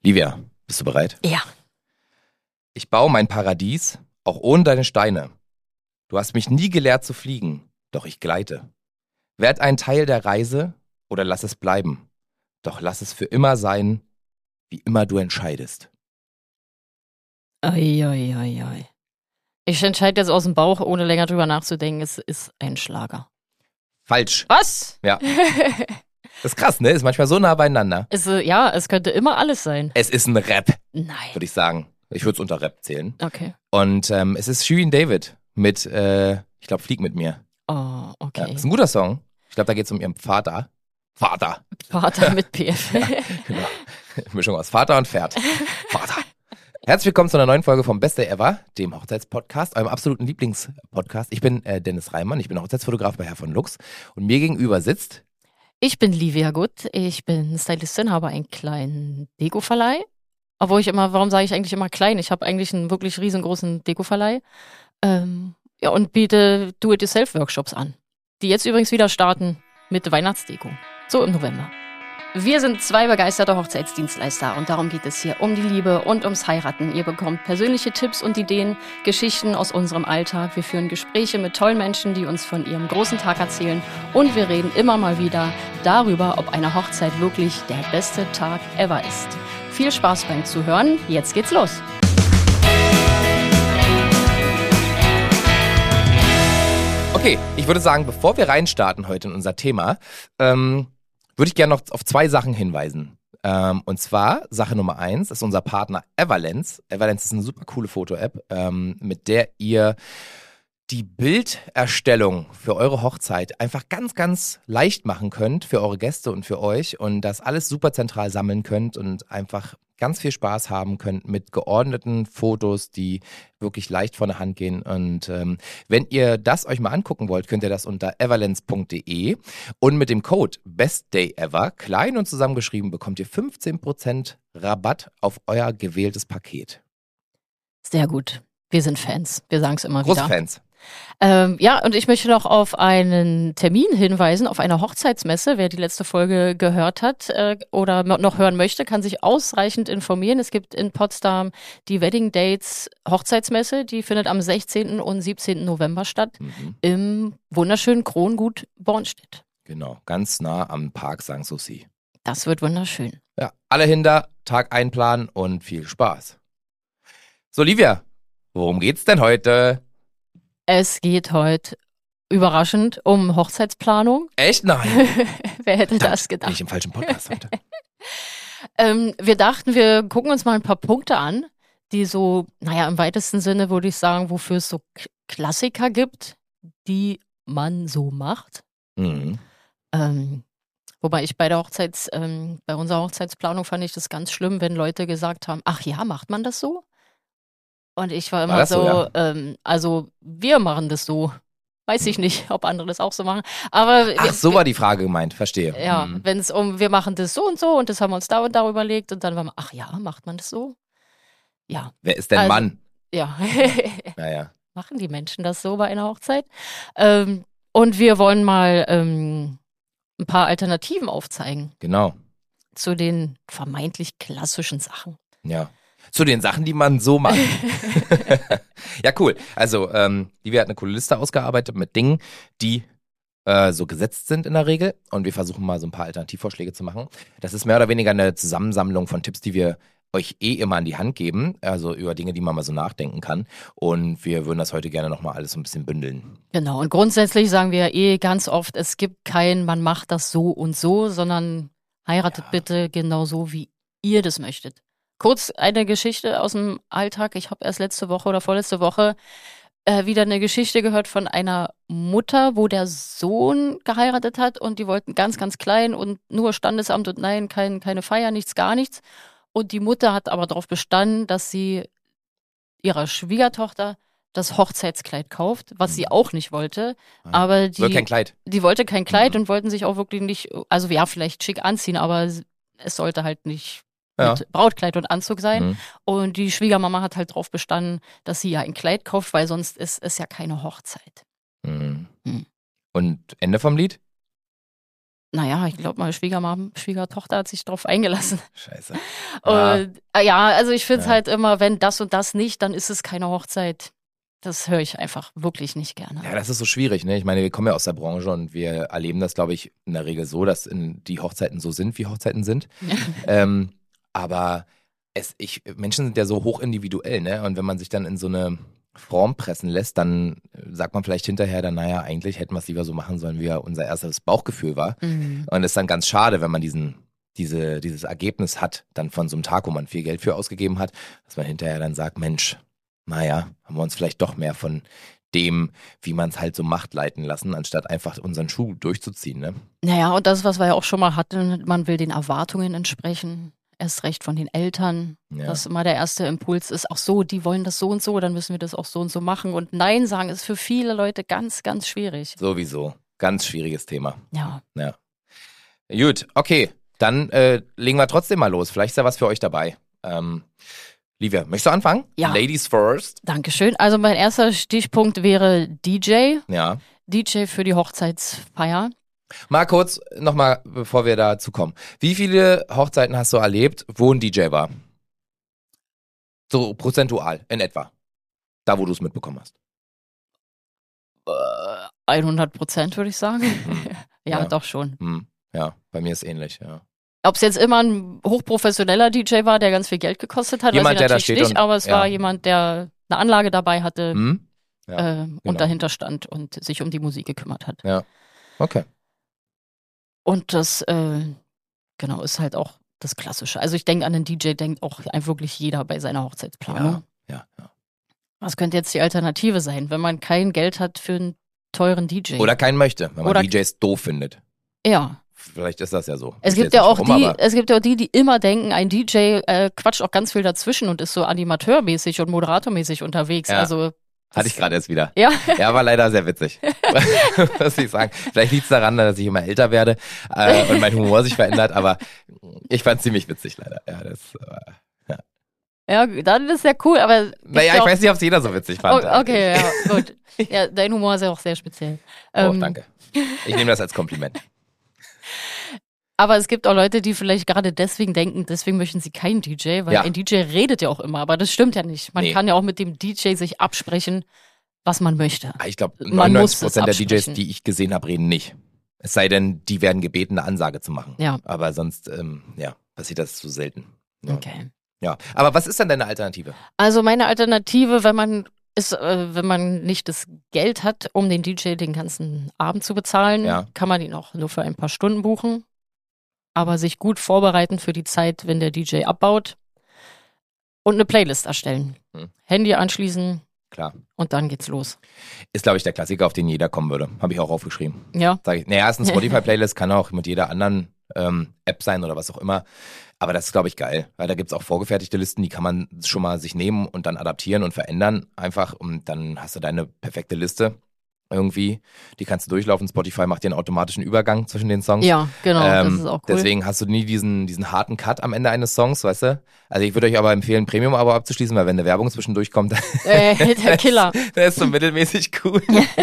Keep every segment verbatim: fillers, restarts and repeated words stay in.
Livia, bist du bereit? Ja. Ich baue mein Paradies, auch ohne deine Steine. Du hast mich nie gelehrt zu fliegen, doch ich gleite. Werd ein Teil der Reise oder lass es bleiben. Doch lass es für immer sein, wie immer du entscheidest. Oi, oi, oi, oi. Ich entscheide jetzt aus dem Bauch, ohne länger drüber nachzudenken, es ist ein Schlager. Falsch. Was? Ja. Das ist krass, ne? Ist manchmal so nah beieinander. es, äh, ja, es könnte immer alles sein. Es ist ein Rap, Nein. würde ich sagen. Ich würde es unter Rap zählen. Okay. Und ähm, es ist Shirin David mit, äh, ich glaube, Flieg mit mir. Oh, okay. Ja, ist ein guter Song. Ich glaube, da geht es um ihren Vater. Vater. Vater mit P F. Ja, genau. Mischung aus Vater und Pferd. Vater. Herzlich willkommen zu einer neuen Folge vom Best Day Ever, dem Hochzeitspodcast, eurem absoluten Lieblingspodcast. Ich bin äh, Dennis Reimann, ich bin Hochzeitsfotograf bei Herr von Lux und mir gegenüber sitzt... Ich bin Livia Gut, ich bin Stylistin, habe einen kleinen Deko-Verleih. Obwohl ich immer, warum sage ich eigentlich immer klein? Ich habe eigentlich einen wirklich riesengroßen Deko-Verleih. Ähm, ja, und biete Do-it-yourself-Workshops an, die jetzt übrigens wieder starten mit Weihnachtsdeko. So im November. Wir sind zwei begeisterte Hochzeitsdienstleister und darum geht es hier um die Liebe und ums Heiraten. Ihr bekommt persönliche Tipps und Ideen, Geschichten aus unserem Alltag. Wir führen Gespräche mit tollen Menschen, die uns von ihrem großen Tag erzählen. Und wir reden immer mal wieder darüber, ob eine Hochzeit wirklich der beste Tag ever ist. Viel Spaß beim Zuhören. Jetzt geht's los. Okay, ich würde sagen, bevor wir reinstarten heute in unser Thema, ähm, würde ich gerne noch auf zwei Sachen hinweisen. Ähm, und zwar, Sache Nummer eins ist unser Partner Everlens. Everlens ist eine super coole Foto-App, ähm, mit der ihr die Bilderstellung für eure Hochzeit einfach ganz, ganz leicht machen könnt für eure Gäste und für euch und das alles super zentral sammeln könnt und einfach ganz viel Spaß haben könnt mit geordneten Fotos, die wirklich leicht von der Hand gehen. Und ähm, wenn ihr das euch mal angucken wollt, könnt ihr das unter everlens punkt de und mit dem Code BESTDAYEVER, klein und zusammengeschrieben, bekommt ihr fünfzehn Prozent Rabatt auf euer gewähltes Paket. Sehr gut. Wir sind Fans. Wir sagen es immer Große wieder. Fans. Ähm, ja, und ich möchte noch auf einen Termin hinweisen, auf einer Hochzeitsmesse. Wer die letzte Folge gehört hat äh, oder noch hören möchte, kann sich ausreichend informieren. Es gibt in Potsdam die Wedding Dates Hochzeitsmesse. Die findet am sechzehnten und siebzehnten November statt Mhm. im wunderschönen Krongut Bornstedt. Genau, ganz nah am Park Sankt Souci. Das wird wunderschön. Ja, alle hinter, Tag einplanen und viel Spaß. So, Livia, worum geht's denn heute? Es geht heute überraschend um Hochzeitsplanung. Echt? Nein. Wer hätte Verdammt, das Bin gedacht? ich im falschen Podcast heute? Ähm, wir dachten, wir gucken uns mal ein paar Punkte an, die so, naja, im weitesten Sinne würde ich sagen, wofür es so K- Klassiker gibt, die man so macht. Mhm. Ähm, wobei ich bei der Hochzeits, ähm, bei unserer Hochzeitsplanung fand ich das ganz schlimm, wenn Leute gesagt haben, ach ja, macht man das so? Und ich war immer das so, so, ja? ähm, also wir machen das so. Weiß ich nicht, ob andere das auch so machen. Aber Ach, so war die Frage gemeint, verstehe. ja, Mhm. wenn es um, wir machen das so und so und das haben wir uns da und da überlegt und dann war man, ach ja, macht man das so? Ja, Wer ist denn Also- Mann? ja. Naja. Machen die Menschen das so bei einer Hochzeit? Ähm, und wir wollen mal ähm, ein paar Alternativen aufzeigen Genau. zu den vermeintlich klassischen Sachen. Ja. Zu den Sachen, die man so macht. Ja, cool. Also, ähm, Livia hat eine coole Liste ausgearbeitet mit Dingen, die äh, so gesetzt sind in der Regel. Und wir versuchen mal so ein paar Alternativvorschläge zu machen. Das ist mehr oder weniger eine Zusammensammlung von Tipps, die wir euch eh immer an die Hand geben. Also über Dinge, die man mal so nachdenken kann. Und wir würden das heute gerne nochmal alles so ein bisschen bündeln. Genau, und grundsätzlich sagen wir eh ganz oft, es gibt kein, man macht das so und so, sondern heiratet Ja. bitte genau so, wie ihr das möchtet. Kurz eine Geschichte aus dem Alltag. Ich habe erst letzte Woche oder vorletzte Woche äh, wieder eine Geschichte gehört von einer Mutter, wo der Sohn geheiratet hat und die wollten ganz, ganz klein und nur Standesamt und nein, kein, keine Feier, nichts, gar nichts. Und die Mutter hat aber darauf bestanden, dass sie ihrer Schwiegertochter das Hochzeitskleid kauft, was sie auch nicht wollte. Ah. Aber Soll die, kein Kleid. die wollte kein Kleid Mhm. und wollten sich auch wirklich nicht, also ja, vielleicht schick anziehen, aber es sollte halt nicht Ja. mit Brautkleid und Anzug sein. Mhm. Und die Schwiegermama hat halt drauf bestanden, dass sie ja ein Kleid kauft, weil sonst ist es ja keine Hochzeit. Mhm. Mhm. Und Ende vom Lied? Naja, ich glaube, meine Schwiegermama, Schwiegertochter hat sich drauf eingelassen. Scheiße. Und, Ja. ja, also ich finde es Ja. halt immer, wenn das und das nicht, dann ist es keine Hochzeit. Das höre ich einfach wirklich nicht gerne. Ja, das ist so schwierig, ne? Ich meine, wir kommen ja aus der Branche und wir erleben das, glaube ich, in der Regel so, dass in die Hochzeiten so sind, wie Hochzeiten sind. ähm, aber es, ich, Menschen sind ja so hoch individuell, ne? Und wenn man sich dann in so eine Form pressen lässt, dann sagt man vielleicht hinterher dann, naja, eigentlich hätten wir es lieber so machen sollen, wie ja unser erstes Bauchgefühl war. Mhm. Und es ist dann ganz schade, wenn man diesen, diese, dieses Ergebnis hat, dann von so einem Tag, wo man viel Geld für ausgegeben hat, dass man hinterher dann sagt, Mensch, naja, haben wir uns vielleicht doch mehr von dem, wie man es halt so macht, leiten lassen, anstatt einfach unseren Schuh durchzuziehen, ne? Naja, und das, was wir ja auch schon mal hatten, man will den Erwartungen entsprechen. Erst recht von den Eltern, Ja. dass immer der erste Impuls ist, ach so, die wollen das so und so, dann müssen wir das auch so und so machen. Und Nein sagen ist für viele Leute ganz, ganz schwierig. Sowieso. Ganz schwieriges Thema. Ja. Ja. Gut, okay. Dann äh, legen wir trotzdem mal los. Vielleicht ist ja was für euch dabei. Ähm, Livia, möchtest du anfangen? Ja. Ladies first. Dankeschön. Also mein erster Stichpunkt wäre D J. Ja. D J für die Hochzeitsfeier. Mal kurz nochmal, bevor wir dazu kommen. Wie viele Hochzeiten hast du erlebt, wo ein D J war? So prozentual, in etwa. Da, wo du es mitbekommen hast. Äh, hundert Prozent würde ich sagen. Hm. ja, Ja. doch schon. Hm. Ja, bei mir ist ähnlich, ja. Ob es jetzt immer ein hochprofessioneller D J war, der ganz viel Geld gekostet hat, Jemand, weiß der ich da natürlich steht nicht, und- aber es ja. war jemand, der eine Anlage dabei hatte Hm? Ja, äh, und dahinter stand und sich um die Musik gekümmert hat. okay. Und das, äh, genau, ist halt auch das Klassische. Also ich denke, an den D J denkt auch wirklich jeder bei seiner Hochzeitsplanung. Ja, ja, ja. Was könnte jetzt die Alternative sein, wenn man kein Geld hat für einen teuren D J? Oder keinen möchte, wenn man Oder- D Js doof findet. Ja. Vielleicht ist das ja so. Es Ich weiß gibt ja nicht auch warum, die, aber- es gibt ja auch die, die immer denken, ein D J äh, quatscht auch ganz viel dazwischen und ist so animateurmäßig und moderatormäßig unterwegs. Ja. Also Hatte ich gerade erst wieder. ja. Ja, war leider sehr witzig. Muss ich sagen. Vielleicht liegt es daran, dass ich immer älter werde äh, und mein Humor sich verändert, aber ich fand es ziemlich witzig leider. Ja, das, äh, Ja, dann ist ja cool, aber naja, ja ich auch- weiß nicht, ob es jeder so witzig fand. Oh, okay, ja, gut. Ja, dein Humor ist ja auch sehr speziell. Oh, Ähm, danke. Ich nehme das als Kompliment. Aber es gibt auch Leute, die vielleicht gerade deswegen denken, deswegen möchten sie keinen D J, weil Ja. ein D J redet ja auch immer, aber das stimmt ja nicht. Man Nee. kann ja auch mit dem D J sich absprechen, was man möchte. Ah, Ich glaube, Man muss neunundneunzig Prozent es der D Js, absprechen. die ich gesehen habe, reden nicht. Es sei denn, die werden gebeten, eine Ansage zu machen. Ja. Aber sonst, ähm, ja, passiert das zu selten. Ja. Okay. Ja. Aber was ist denn deine Alternative? Also meine Alternative, wenn man ist, äh, wenn man nicht das Geld hat, um den D J den ganzen Abend zu bezahlen, Ja. kann man ihn auch nur für ein paar Stunden buchen. Aber sich gut vorbereiten für die Zeit, wenn der D J abbaut und eine Playlist erstellen. Hm. Handy anschließen Klar. und dann geht's los. Ist, glaube ich, der Klassiker, auf den jeder kommen würde. Habe ich auch aufgeschrieben. Ja, Sag ich, naja, ist eine Spotify-Playlist, kann auch mit jeder anderen ähm, App sein oder was auch immer. Aber das ist, glaube ich, geil. Weil da gibt's auch vorgefertigte Listen, die kann man schon mal sich nehmen und dann adaptieren und verändern einfach. Und dann hast du deine perfekte Liste irgendwie. Die kannst du durchlaufen. Spotify macht dir einen automatischen Übergang zwischen den Songs. ja, genau, das Ähm, ist auch cool. Deswegen hast du nie diesen, diesen harten Cut am Ende eines Songs, weißt du? Also ich würde euch aber empfehlen, ein Premium-Abo abzuschließen, weil wenn eine Werbung zwischendurch kommt, äh, der Killer. der ist so mittelmäßig cool.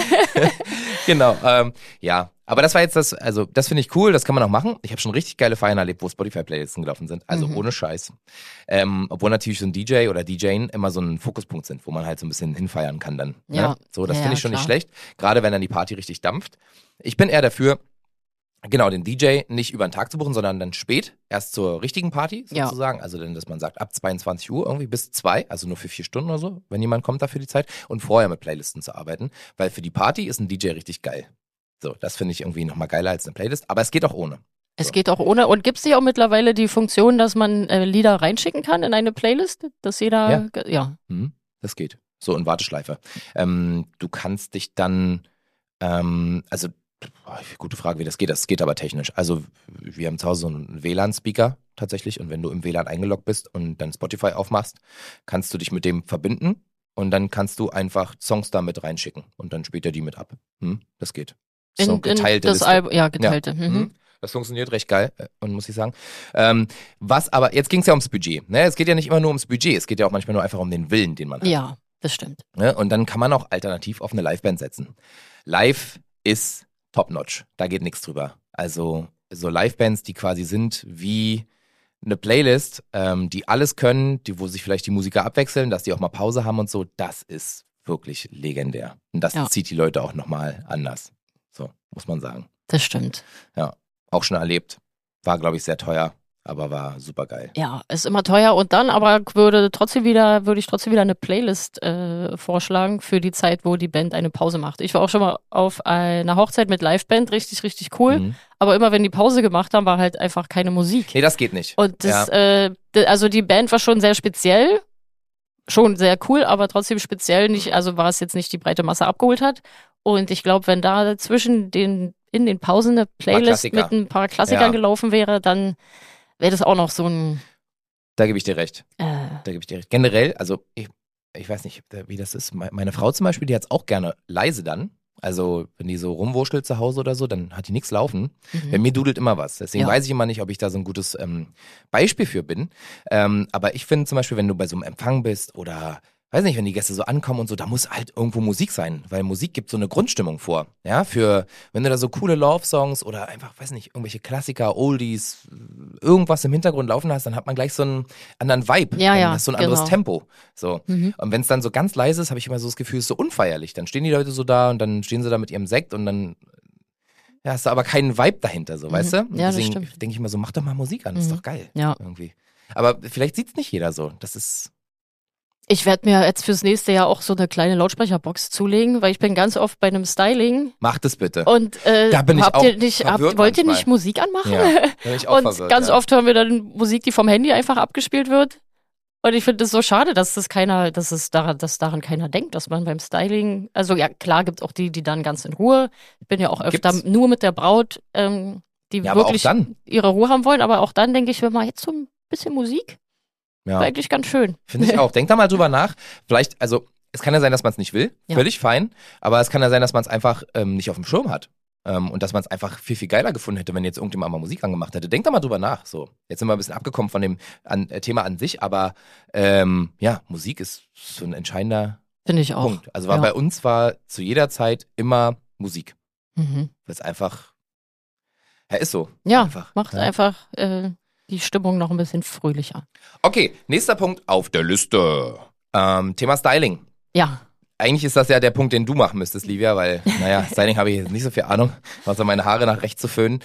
Genau, ähm, ja. Aber das war jetzt das, also das finde ich cool, das kann man auch machen. Ich habe schon richtig geile Feiern erlebt, wo Spotify-Playlisten gelaufen sind. Also Mhm. ohne Scheiß. Ähm, obwohl natürlich so ein D J oder D J immer so ein Fokuspunkt sind, wo man halt so ein bisschen hinfeiern kann dann. Ja. Ne? So, das Ja, finde ja, ich schon klar. nicht schlecht. Gerade wenn dann die Party richtig dampft. Ich bin eher dafür, genau, den D J nicht über den Tag zu buchen, sondern dann spät, erst zur richtigen Party Ja. sozusagen. Also dann, dass man sagt, ab zweiundzwanzig Uhr irgendwie bis zwei, also nur für vier Stunden oder so, wenn jemand kommt dafür die Zeit. Und vorher mit Playlisten zu arbeiten, weil für die Party ist ein D J richtig geil. So, das finde ich irgendwie nochmal geiler als eine Playlist, aber es geht auch ohne. Es So. geht auch ohne. Und gibt es hier auch mittlerweile die Funktion, dass man äh, Lieder reinschicken kann in eine Playlist? Dass jeder, Ja. ge- ja. Mhm, das geht. So in Warteschleife. Ähm, du kannst dich dann, ähm, also, boah, gute Frage, wie das geht. Das geht aber technisch. Also, wir haben zu Hause so einen W L A N-Speaker tatsächlich und wenn du im W L A N eingeloggt bist und dann Spotify aufmachst, kannst du dich mit dem verbinden und dann kannst du einfach Songs da mit reinschicken und dann spielt er die mit ab. Hm, das geht. In, So in geteilte das Liste. Album, ja, geteilte. Mhm. Mhm. Das funktioniert recht geil, äh, und muss ich sagen. Ähm, was aber, jetzt ging es ja ums Budget. Ne? Es geht ja nicht immer nur ums Budget, es geht ja auch manchmal nur einfach um den Willen, den man hat. Ja, das stimmt. Ne? Und dann kann man auch alternativ auf eine Liveband setzen. Live ist top-notch, da geht nichts drüber. Also so Livebands, die quasi sind wie eine Playlist, ähm, die alles können, die, wo sich vielleicht die Musiker abwechseln, dass die auch mal Pause haben und so, das ist wirklich legendär. Und das Ja. zieht die Leute auch nochmal anders. So, muss man sagen. Das stimmt. Ja, auch schon erlebt. War, glaube ich, sehr teuer, aber war super geil. Ja, ist immer teuer und dann aber würde trotzdem wieder, würde ich trotzdem wieder eine Playlist äh, vorschlagen für die Zeit, wo die Band eine Pause macht. Ich war auch schon mal auf einer Hochzeit mit Liveband, richtig, richtig cool. Mhm. Aber immer wenn die Pause gemacht haben, war halt einfach keine Musik. Nee, das geht nicht. Und das, Ja. äh, d- also die Band war schon sehr speziell, schon sehr cool, aber trotzdem speziell nicht, also war es jetzt nicht die breite Masse abgeholt hat. Und ich glaube, wenn da zwischen den, in den Pausen eine Playlist Klassiker. mit ein paar Klassikern Ja. gelaufen wäre, dann wäre das auch noch so ein, Da gebe ich dir recht. äh, Da gebe ich dir recht. Generell, also ich, ich weiß nicht, wie das ist. Me- Meine Frau zum Beispiel, die hat es auch gerne leise dann. Also wenn die so rumwurschtelt zu Hause oder so, dann hat die nichts laufen. mhm. Bei mir dudelt immer was. Deswegen Ja. weiß ich immer nicht, ob ich da so ein gutes ähm, Beispiel für bin. Ähm, aber ich finde zum Beispiel, wenn du bei so einem Empfang bist oder, weiß nicht, wenn die Gäste so ankommen und so, da muss halt irgendwo Musik sein, weil Musik gibt so eine Grundstimmung vor. Ja, für, wenn du da so coole Love-Songs oder einfach, weiß nicht, irgendwelche Klassiker, Oldies, irgendwas im Hintergrund laufen hast, dann hat man gleich so einen anderen Vibe. Ja, Dann ja, hast du ein anderes genau. Tempo. So. Mhm. Und wenn es dann so ganz leise ist, habe ich immer so das Gefühl, es ist so unfeierlich. Dann stehen die Leute so da und dann stehen sie da mit ihrem Sekt und dann ja, hast du aber keinen Vibe dahinter, so, Mhm. weißt du? Und Ja, das deswegen stimmt. denke ich immer so, mach doch mal Musik an, das ist Mhm. doch geil. Ja. Irgendwie. Aber vielleicht sieht's nicht jeder so. Das ist. Ich werde mir jetzt fürs nächste Jahr auch so eine kleine Lautsprecherbox zulegen, weil ich bin ganz oft bei einem Styling Mach das bitte. und äh, Da bin ich habt auch ihr nicht, habt, verwirrt wollt ihr manchmal. nicht Musik anmachen? Ja, da bin ich auch Und verwirrt, ganz ja. oft hören wir dann Musik, die vom Handy einfach abgespielt wird. Und ich finde es so schade, dass das keiner, dass es daran, dass daran keiner denkt, dass man beim Styling, also ja klar gibt es auch die, die dann ganz in Ruhe. Ich bin ja auch öfter Gibt's. nur mit der Braut, ähm, die Ja, aber auch wirklich dann. ihre Ruhe haben wollen. Aber auch dann denke ich, wenn mal jetzt so ein bisschen Musik, Ja. wäre eigentlich ganz schön. Finde ich auch. Denk da mal drüber nach. Vielleicht, also, es kann ja sein, dass man es nicht will. Ja. Völlig fein. Aber es kann ja sein, dass man es einfach ähm, nicht auf dem Schirm hat. Ähm, und dass man es einfach viel, viel geiler gefunden hätte, wenn jetzt irgendjemand mal Musik angemacht hätte. Denk da mal drüber nach. So. Jetzt sind wir ein bisschen abgekommen von dem an, äh, Thema an sich, aber ähm, ja, Musik ist so ein entscheidender Finde ich auch. Punkt. Also war Ja. bei uns war zu jeder Zeit immer Musik. Mhm. Das ist einfach, ja, ist so. Ja, einfach, macht ja. einfach äh, die Stimmung noch ein bisschen fröhlicher. Okay, nächster Punkt auf der Liste. Ähm, Thema Styling. Ja, Eigentlich ist das ja der Punkt, den du machen müsstest, Livia, weil, naja, Styling habe ich jetzt nicht so viel Ahnung, außer meine Haare nach rechts zu föhnen.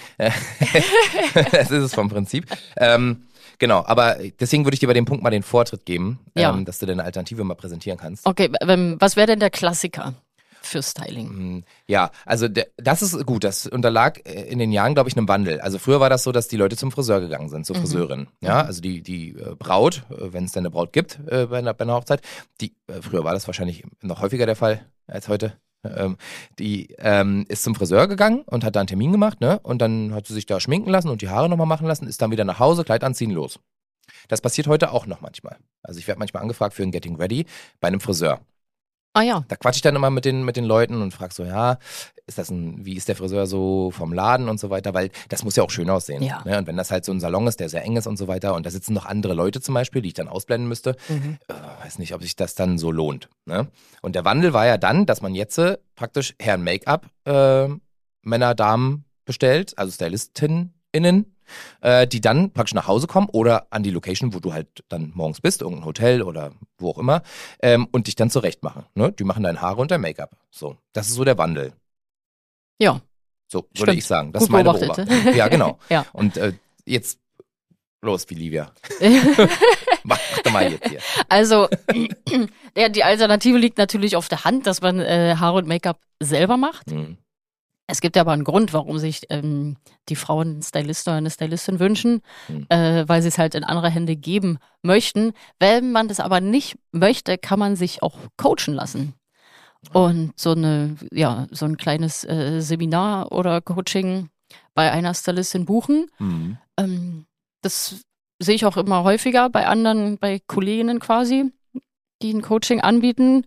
Das ist es vom Prinzip. Ähm, genau, aber deswegen würde ich dir bei dem Punkt mal den Vortritt geben, Ja. ähm, dass du deine Alternative mal präsentieren kannst. okay. ähm, Was wäre denn der Klassiker für Styling? Mm, Ja, also der, das ist gut. Das unterlag äh, in den Jahren, glaube ich, einem Wandel. Also früher war das so, dass die Leute zum Friseur gegangen sind, zur Mhm. Friseurin. Ja, also die die äh, Braut, äh, wenn es denn eine Braut gibt äh, bei, einer, bei einer Hochzeit, die äh, früher war das wahrscheinlich noch häufiger der Fall als heute. Ähm, die ähm, ist zum Friseur gegangen und hat da einen Termin gemacht, ne? Und dann hat sie sich da schminken lassen und die Haare nochmal machen lassen, ist dann wieder nach Hause, Kleid anziehen, los. Das passiert heute auch noch manchmal. Also ich werde manchmal angefragt für ein Getting Ready bei einem Friseur. Ah ja, Da quatsche ich dann immer mit den, mit den Leuten und frage so, ja, ist das ein, wie ist der Friseur so vom Laden und so weiter, weil das muss ja auch schön aussehen. Ja. Ne? Und wenn das halt so ein Salon ist, der sehr eng ist und so weiter und da sitzen noch andere Leute zum Beispiel, die ich dann ausblenden müsste, mhm. äh, weiß nicht, ob sich das dann so lohnt. Ne? Und der Wandel war ja dann, dass man jetzt äh, praktisch Herren Make-up, äh, Männer, Damen bestellt, also StylistInnen, äh, die dann praktisch nach Hause kommen oder an die Location, wo du halt dann morgens bist, irgendein Hotel oder wo auch immer, ähm, und dich dann zurecht machen. Ne? Die machen deine Haare und dein Make-up. So, das ist so der Wandel. Ja, So würde Stimmt. ich sagen. Das Gut ist meine beobachtet. Beobachtung. Ja, genau. Ja. Und äh, jetzt los, wie Livia. Mach, mach doch mal jetzt hier. Also, ja, die Alternative liegt natürlich auf der Hand, dass man äh, Haare und Make-up selber macht. Hm. Es gibt aber einen Grund, warum sich ähm, die Frauen einen Stylisten oder eine Stylistin wünschen, Hm. äh, weil sie es halt in andere Hände geben möchten. Wenn man das aber nicht möchte, kann man sich auch coachen lassen. Und so eine, ja, so ein kleines äh, Seminar oder Coaching bei einer Stylistin buchen. Hm. Ähm, das sehe ich auch immer häufiger bei anderen, bei Kolleginnen quasi, die ein Coaching anbieten.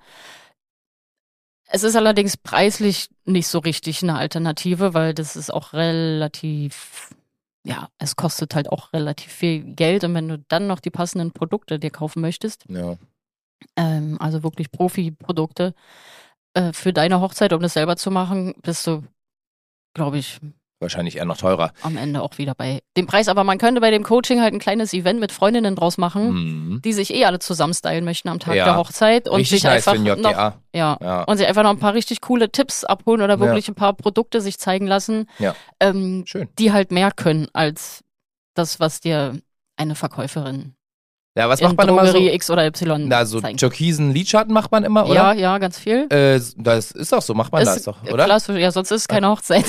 Es ist allerdings preislich nicht so richtig eine Alternative, weil das ist auch relativ, ja, es kostet halt auch relativ viel Geld. Und wenn du dann noch die passenden Produkte dir kaufen möchtest, Ja. ähm, also wirklich Profi-Produkte äh, für deine Hochzeit, um das selber zu machen, bist du, glaube ich, wahrscheinlich eher noch teurer. Am Ende auch wieder bei dem Preis. Aber man könnte bei dem Coaching halt ein kleines Event mit Freundinnen draus machen, Mhm. die sich eh alle zusammen stylen möchten am Tag Ja. der Hochzeit und Richtig sich nice einfach für den J G A. noch, ja, Ja. und sich einfach noch ein paar richtig coole Tipps abholen oder wirklich Ja. ein paar Produkte sich zeigen lassen, Ja. ähm, Schön. die halt mehr können als das, was dir eine Verkäuferin Ja, was in macht man immer so? Drogerie X oder Y Na, so zeigen. türkisen Lidschatten macht man immer, oder? Ja, ja, ganz viel. Äh, das ist doch so, macht man das Ist doch, oder? Klassisch, ja, sonst ist es keine Hochzeit.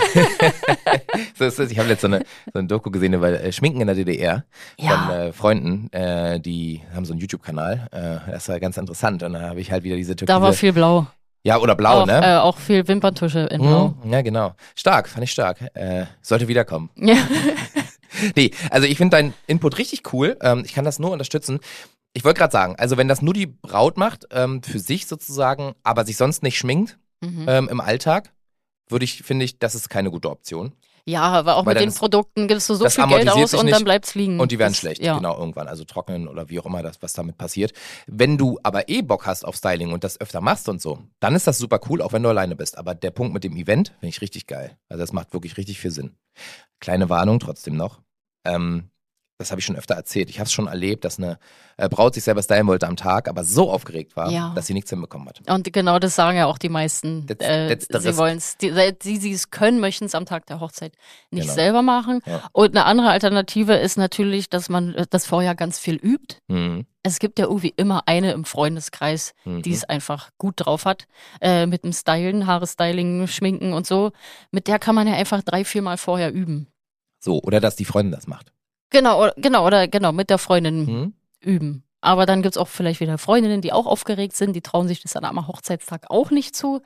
So ist es. Ich habe letztens so eine, so eine Doku gesehen über äh, Schminken in der D D R von Ja. äh, Freunden, äh, die haben so einen YouTube-Kanal. Äh, das war ganz interessant. Und da habe ich halt wieder diese türkise... Da war viel blau. ja, oder blau, auch, ne? äh, auch viel Wimperntusche in blau. Hm, ja, genau. Stark, fand ich stark. Äh, sollte wiederkommen. Ja. Nee, also ich finde deinen Input richtig cool. Ähm, ich kann das nur unterstützen. Ich wollte gerade sagen, also wenn das nur die Braut macht, ähm, für sich sozusagen, aber sich sonst nicht schminkt Mhm. ähm, im Alltag, würde ich, finde ich, das ist keine gute Option. Ja, aber auch Weil mit dann den ist- Produkten gibst du so das viel Geld amortisiert aus sich und nicht dann bleibt's liegen. Und die werden Das- schlecht, ja. genau, irgendwann. Also trocknen oder wie auch immer, das, was damit passiert. Wenn du aber eh Bock hast auf Styling und das öfter machst und so, dann ist das super cool, auch wenn du alleine bist. Aber der Punkt mit dem Event finde ich richtig geil. Also das macht wirklich richtig viel Sinn. Kleine Warnung trotzdem noch. Ähm, das habe ich schon öfter erzählt. Ich habe es schon erlebt, dass eine äh, Braut sich selber stylen wollte am Tag, aber so aufgeregt war, Ja. dass sie nichts hinbekommen hat. Und genau das sagen ja auch die meisten. That's- äh, that's the sie risk. wollen es, die, die, die es können, möchten es am Tag der Hochzeit nicht Genau. selber machen. Ja. Und eine andere Alternative ist natürlich, dass man äh, das vorher ganz viel übt. Mhm. Es gibt ja irgendwie immer eine im Freundeskreis, Mhm. die es einfach gut drauf hat, äh, mit dem Stylen, Haare Styling, Schminken und so. Mit der kann man ja einfach drei, vier Mal vorher üben. So, oder dass die Freundin das macht. Genau, oder- genau, oder genau, mit der Freundin Mhm. üben. Aber dann gibt's auch vielleicht wieder Freundinnen, die auch aufgeregt sind, die trauen sich das dann am Hochzeitstag auch nicht zu.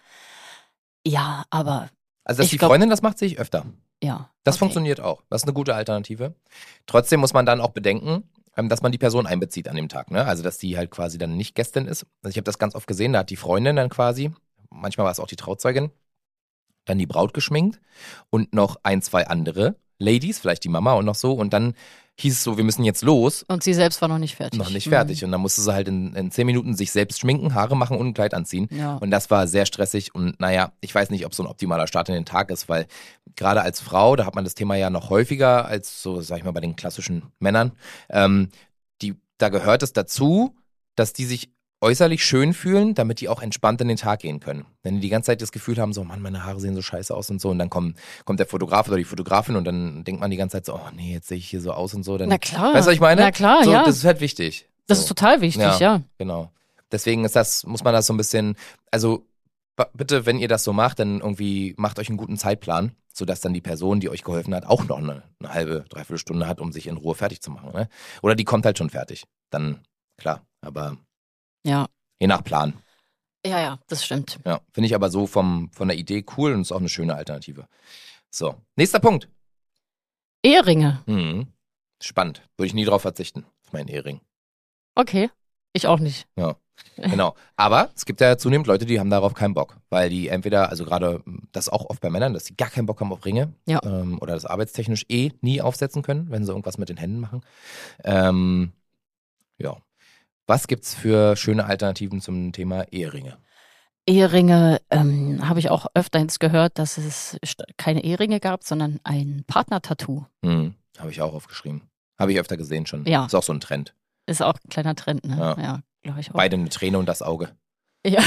Ja, aber Also, dass Ich die glaub- Freundin das macht, sehe ich öfter. ja. Das okay. funktioniert auch. Das ist eine gute Alternative. Trotzdem muss man dann auch bedenken, ähm, dass man die Person einbezieht an dem Tag. Ne? Also, dass die halt quasi dann nicht Gästin ist. Also, ich habe das ganz oft gesehen, da hat die Freundin dann quasi, manchmal war es auch die Trauzeugin, dann die Braut geschminkt und noch ein, zwei andere Ladies, vielleicht die Mama und noch so. Und dann hieß es so, wir müssen jetzt los. Und sie selbst war noch nicht fertig. Noch nicht fertig. Und dann musste sie halt in, in zehn Minuten sich selbst schminken, Haare machen und ein Kleid anziehen. Mhm. Ja. Und das war sehr stressig und naja, ich weiß nicht, ob so ein optimaler Start in den Tag ist, weil gerade als Frau, da hat man das Thema ja noch häufiger als so, sag ich mal, bei den klassischen Männern. Ähm, die, da gehört es dazu, dass die sich äußerlich schön fühlen, damit die auch entspannt in den Tag gehen können. Wenn die die ganze Zeit das Gefühl haben, so, Mann, meine Haare sehen so scheiße aus und so, und dann kommt, kommt der Fotograf oder die Fotografin und dann denkt man die ganze Zeit so, oh nee, jetzt sehe ich hier so aus und so. Dann, Na klar. weißt du, was ich meine? Na klar, so, ja. Das ist halt wichtig. Das so. ist total wichtig, Ja. ja. Genau. Deswegen ist das, muss man das so ein bisschen, also b- bitte, wenn ihr das so macht, dann irgendwie macht euch einen guten Zeitplan, sodass dann die Person, die euch geholfen hat, auch noch eine, eine halbe, dreiviertel Stunde hat, um sich in Ruhe fertig zu machen. Ne? Oder die kommt halt schon fertig. Dann, klar, aber Ja. je nach Plan. Ja, ja, das stimmt. Ja, finde ich aber so vom, von der Idee cool und ist auch eine schöne Alternative. So, nächster Punkt. Eheringe. Mhm. Spannend. Würde ich nie drauf verzichten, auf meinen Ehering. Okay. Ich auch nicht. Genau. Aber es gibt ja zunehmend Leute, die haben darauf keinen Bock. Weil die entweder, also gerade das auch oft bei Männern, dass die gar keinen Bock haben auf Ringe. Ja. Ähm, oder das arbeitstechnisch eh nie aufsetzen können, wenn sie irgendwas mit den Händen machen. Ähm, ja. Was gibt's für schöne Alternativen zum Thema Eheringe? Eheringe ähm, habe ich auch öfters gehört, dass es st- keine Eheringe gab, sondern ein Partner-Tattoo. Hm, habe ich auch aufgeschrieben. Habe ich öfter gesehen schon. Ja. Ist auch so ein Trend. Ist auch ein kleiner Trend, ne? Ja. Ja, glaube ich auch. Beide eine Träne und das Auge. Ja.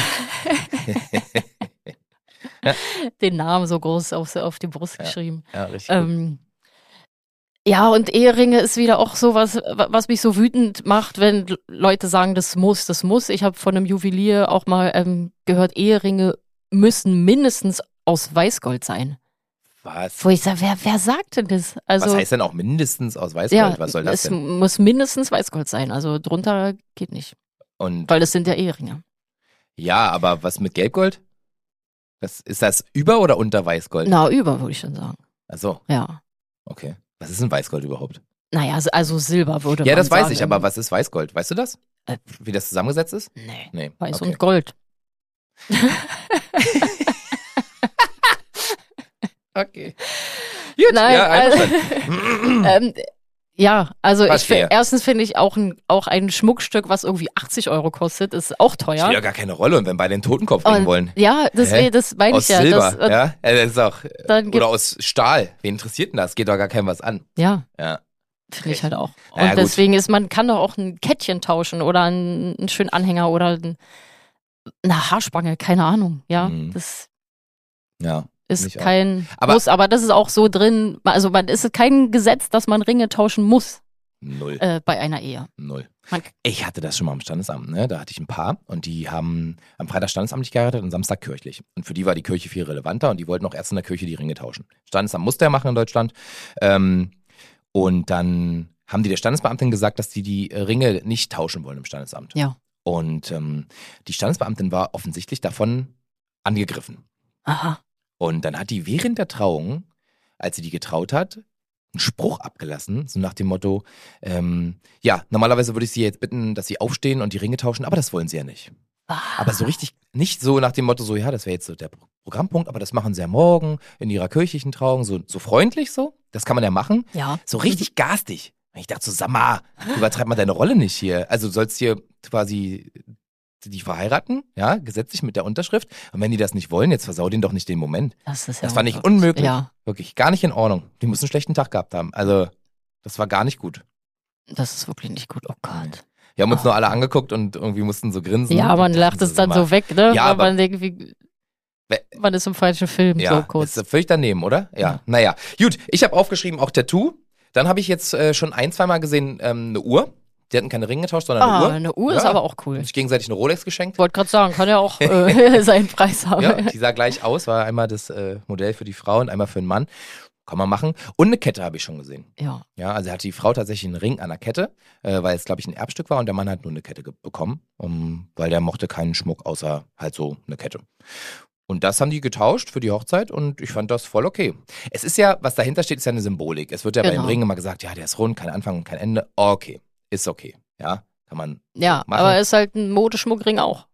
Den Namen so groß auf, auf die Brust Ja. geschrieben. Ja, richtig gut. Ähm, ja, und Eheringe ist wieder auch so was, was mich so wütend macht, wenn Leute sagen, das muss, das muss. Ich habe von einem Juwelier auch mal ähm, gehört, Eheringe müssen mindestens aus Weißgold sein. Was? Wo ich sage, wer, wer sagt denn das? Also, Was heißt denn auch mindestens aus Weißgold? ja, Was soll das es denn? muss mindestens Weißgold sein. Also drunter geht nicht. Und Weil das sind ja Eheringe. ja, aber was mit Gelbgold? Das, ist das über oder unter Weißgold? Na, über, würde ich schon sagen. Ach so, Ja. okay. Was ist denn Weißgold überhaupt? Naja, also- also Silber würde Ja, man das weiß sagen. ich, aber was ist Weißgold? Weißt du das? Äh, Wie das zusammengesetzt ist? Nee, Nee. Weiß okay. und Gold. Okay. Gut, Nein, ja, also, einverstanden. ähm, Ja, also ich, Verstehe. erstens finde ich auch ein, auch ein Schmuckstück, was irgendwie achtzig Euro kostet, ist auch teuer. Spielt ja gar keine Rolle. Und wenn beide den Totenkopf bringen Und, wollen. ja, das, Hä? das meine Aus ich ja. Silber, das, ja? ja? Das ist auch, Dann gibt- oder aus Stahl. Wen interessiert denn das? Geht doch gar keinem was an. Ja, Ja. finde ich halt auch. Und Naja, gut. deswegen ist, man kann doch auch ein Kettchen tauschen oder einen, einen schönen Anhänger oder ein, eine Haarspange, keine Ahnung. Ja, Mhm. das Ja. ist Ich auch. kein Aber- Muss, aber das ist auch so drin, also man ist kein Gesetz, dass man Ringe tauschen muss Null. äh, bei einer Ehe. Null. Man, Ich hatte das schon mal am Standesamt, ne? Da hatte ich ein Paar und die haben am Freitag standesamtlich geheiratet und Samstag kirchlich. Und für die war die Kirche viel relevanter und die wollten auch erst in der Kirche die Ringe tauschen. Standesamt musste er machen in Deutschland. Ähm, und dann haben die der Standesbeamtin gesagt, dass die die äh, Ringe nicht tauschen wollen im Standesamt. ja. Und ähm, die Standesbeamtin war offensichtlich davon angegriffen. Aha. Und dann hat die während der Trauung, als sie die getraut hat, einen Spruch abgelassen, so nach dem Motto, ähm, ja, normalerweise würde ich sie jetzt bitten, dass sie aufstehen und die Ringe tauschen, aber das wollen sie ja nicht. Aber so richtig, nicht so nach dem Motto, so, ja, das wäre jetzt so der Pro- Programmpunkt, aber das machen sie ja morgen in ihrer kirchlichen Trauung, so, so freundlich so, das kann man ja machen. Ja. So richtig garstig. Und ich dachte so, sag mal, übertreib mal deine Rolle nicht hier. Also du sollst hier quasi die verheiraten, ja, gesetzlich mit der Unterschrift. Und wenn die das nicht wollen, jetzt versau denen doch nicht den Moment. Das ist ja Das fand ich unglaublich. unmöglich. Ja, Wirklich gar nicht in Ordnung. Die müssen einen schlechten Tag gehabt haben. Also, das war gar nicht gut. das ist wirklich nicht gut. Oh Gott. Wir haben uns Ah. nur alle angeguckt und irgendwie mussten so grinsen. Ja, man Und lacht dachten es dann sag mal, so weg, ne? Ja, Weil aber- man irgendwie, We- man ist im falschen Film, Ja, so kurz. ist völlig daneben, oder? Ja, Ja. naja. Gut, ich habe aufgeschrieben auch Tattoo. Dann habe ich jetzt äh, schon ein, zweimal gesehen ähm, eine Uhr. Die hatten keine Ringe getauscht, sondern Ah, eine Uhr. eine Uhr ist Ja. aber auch cool. Und sich gegenseitig eine Rolex geschenkt. Ich wollte gerade sagen, kann ja auch äh, seinen Preis haben. Ja, die sah gleich aus, war einmal das äh, Modell für die Frau und einmal für den Mann. Kann man machen. Und eine Kette habe ich schon gesehen. Ja. Ja, also hat die Frau tatsächlich einen Ring an der Kette, äh, weil es, glaube ich, ein Erbstück war und der Mann hat nur eine Kette ge- bekommen, um, weil der mochte keinen Schmuck außer halt so eine Kette. Und das haben die getauscht für die Hochzeit und ich fand das voll okay. Es ist ja, was dahinter steht, ist ja eine Symbolik. Es wird ja bei Genau. dem Ring immer gesagt, ja, der ist rund, kein Anfang und kein Ende. Okay, ist okay. Ja, kann man Ja, machen. aber ist halt ein Modeschmuckring auch.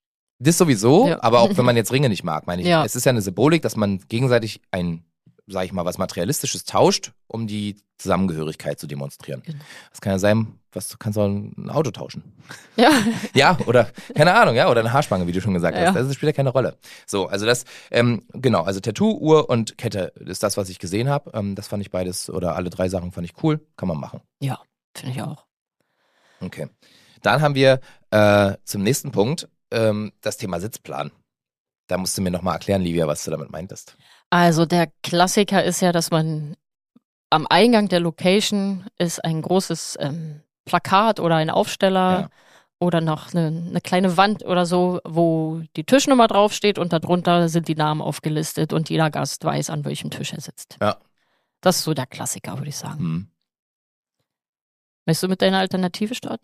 Das sowieso, Ja. aber auch wenn man jetzt Ringe nicht mag, meine ich. Ja. Es ist ja eine Symbolik, dass man gegenseitig ein, sag ich mal, was Materialistisches tauscht, um die Zusammengehörigkeit zu demonstrieren. Genau. Das kann ja sein, was du kannst auch ein Auto tauschen. Ja. Ja, oder, keine Ahnung, ja, oder eine Haarspange, wie du schon gesagt Ja. hast. Das spielt ja keine Rolle. So, also das, ähm, genau, also Tattoo, Uhr und Kette ist das, was ich gesehen habe. Ähm, das fand ich beides, oder alle drei Sachen fand ich cool. Kann man machen. Ja, finde ich auch. Okay. Dann haben wir äh, zum nächsten Punkt ähm, das Thema Sitzplan. Da musst du mir nochmal erklären, Livia, was du damit meintest. Also der Klassiker ist ja, dass man am Eingang der Location ist ein großes ähm, Plakat oder ein Aufsteller Ja. oder noch eine, eine kleine Wand oder so, wo die Tischnummer draufsteht und darunter sind die Namen aufgelistet und jeder Gast weiß, an welchem Tisch er sitzt. Ja. Das ist so der Klassiker, würde ich sagen. Hm. Möchtest du mit deiner Alternative starten?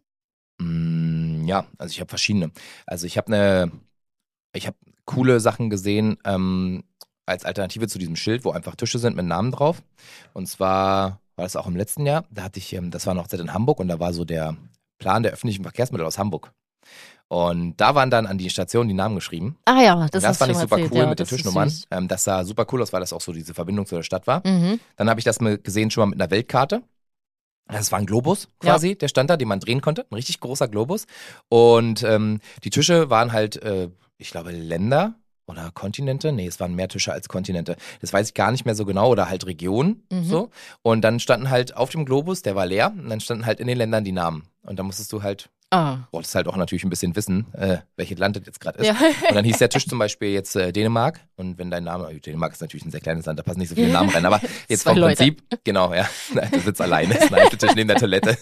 Mm, ja, also ich habe verschiedene. Also ich habe eine, ich habe coole Sachen gesehen ähm, als Alternative zu diesem Schild, wo einfach Tische sind mit Namen drauf. Und zwar war das auch im letzten Jahr. Da hatte ich, ähm, das war eine Hochzeit in Hamburg und da war so der Plan der öffentlichen Verkehrsmittel aus Hamburg. Und da waren dann an die Station die Namen geschrieben. Ah ja, Das, das, das hast fand du ich schon super erzählt. cool Ja, mit den das ist Tischnummern. süß. Ähm, das sah super cool aus, weil das auch so diese Verbindung zu der Stadt war. Mhm. Dann habe ich das mal gesehen schon mal mit einer Weltkarte. Das war ein Globus quasi, der stand da, den man drehen konnte. Ein richtig großer Globus. Und ähm, die Tische waren halt, äh, ich glaube, Länder oder Kontinente. Nee, es waren mehr Tische als Kontinente. Das weiß ich gar nicht mehr so genau. Oder halt Regionen. Mhm. So. Und dann standen halt auf dem Globus, der war leer, und dann standen halt in den Ländern die Namen. Und da musstest du halt, Ah. wolltest halt auch natürlich ein bisschen wissen, äh, welches Land das jetzt gerade ist. Ja. Und dann hieß der Tisch zum Beispiel jetzt äh, Dänemark. Und wenn dein Name, Dänemark ist natürlich ein sehr kleines Land, da passen nicht so viele Namen rein. Aber jetzt Zwei vom Leute. Prinzip, genau, ja. Du sitzt alleine, ist ein alter Tisch neben der Toilette.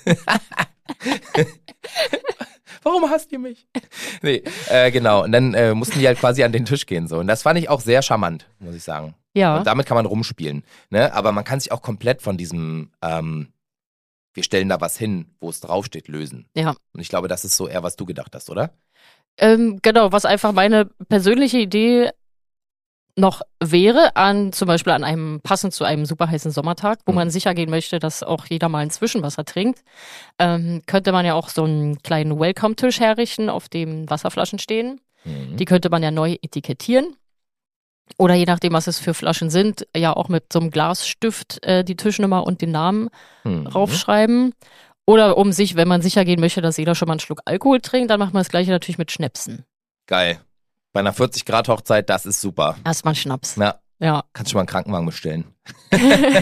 Warum hasst ihr mich? Nee, äh, genau. Und dann äh, mussten die halt quasi an den Tisch gehen. So. Und das fand ich auch sehr charmant, muss ich sagen. Ja. Und damit kann man rumspielen. Ne? Aber man kann sich auch komplett von diesem, ähm, wir stellen da was hin, wo es draufsteht, lösen. Ja. Und ich glaube, das ist so eher, was du gedacht hast, oder? Ähm, genau, was einfach meine persönliche Idee noch wäre, an zum Beispiel an einem, passend zu einem super heißen Sommertag, wo Mhm. man sicher gehen möchte, dass auch jeder mal ein Zwischenwasser trinkt, ähm, könnte man ja auch so einen kleinen Welcome-Tisch herrichten, auf dem Wasserflaschen stehen. Mhm. Die könnte man ja neu etikettieren. Oder je nachdem, was es für Flaschen sind, ja auch mit so einem Glasstift äh, die Tischnummer und den Namen Mhm. raufschreiben. Oder um sich, wenn man sicher gehen möchte, dass jeder schon mal einen Schluck Alkohol trinkt, dann macht man das gleiche natürlich mit Schnäpsen. Geil. Bei einer vierzig Grad Hochzeit, das ist super. Erstmal Schnaps. Ja, Ja. kannst du mal einen Krankenwagen bestellen. Und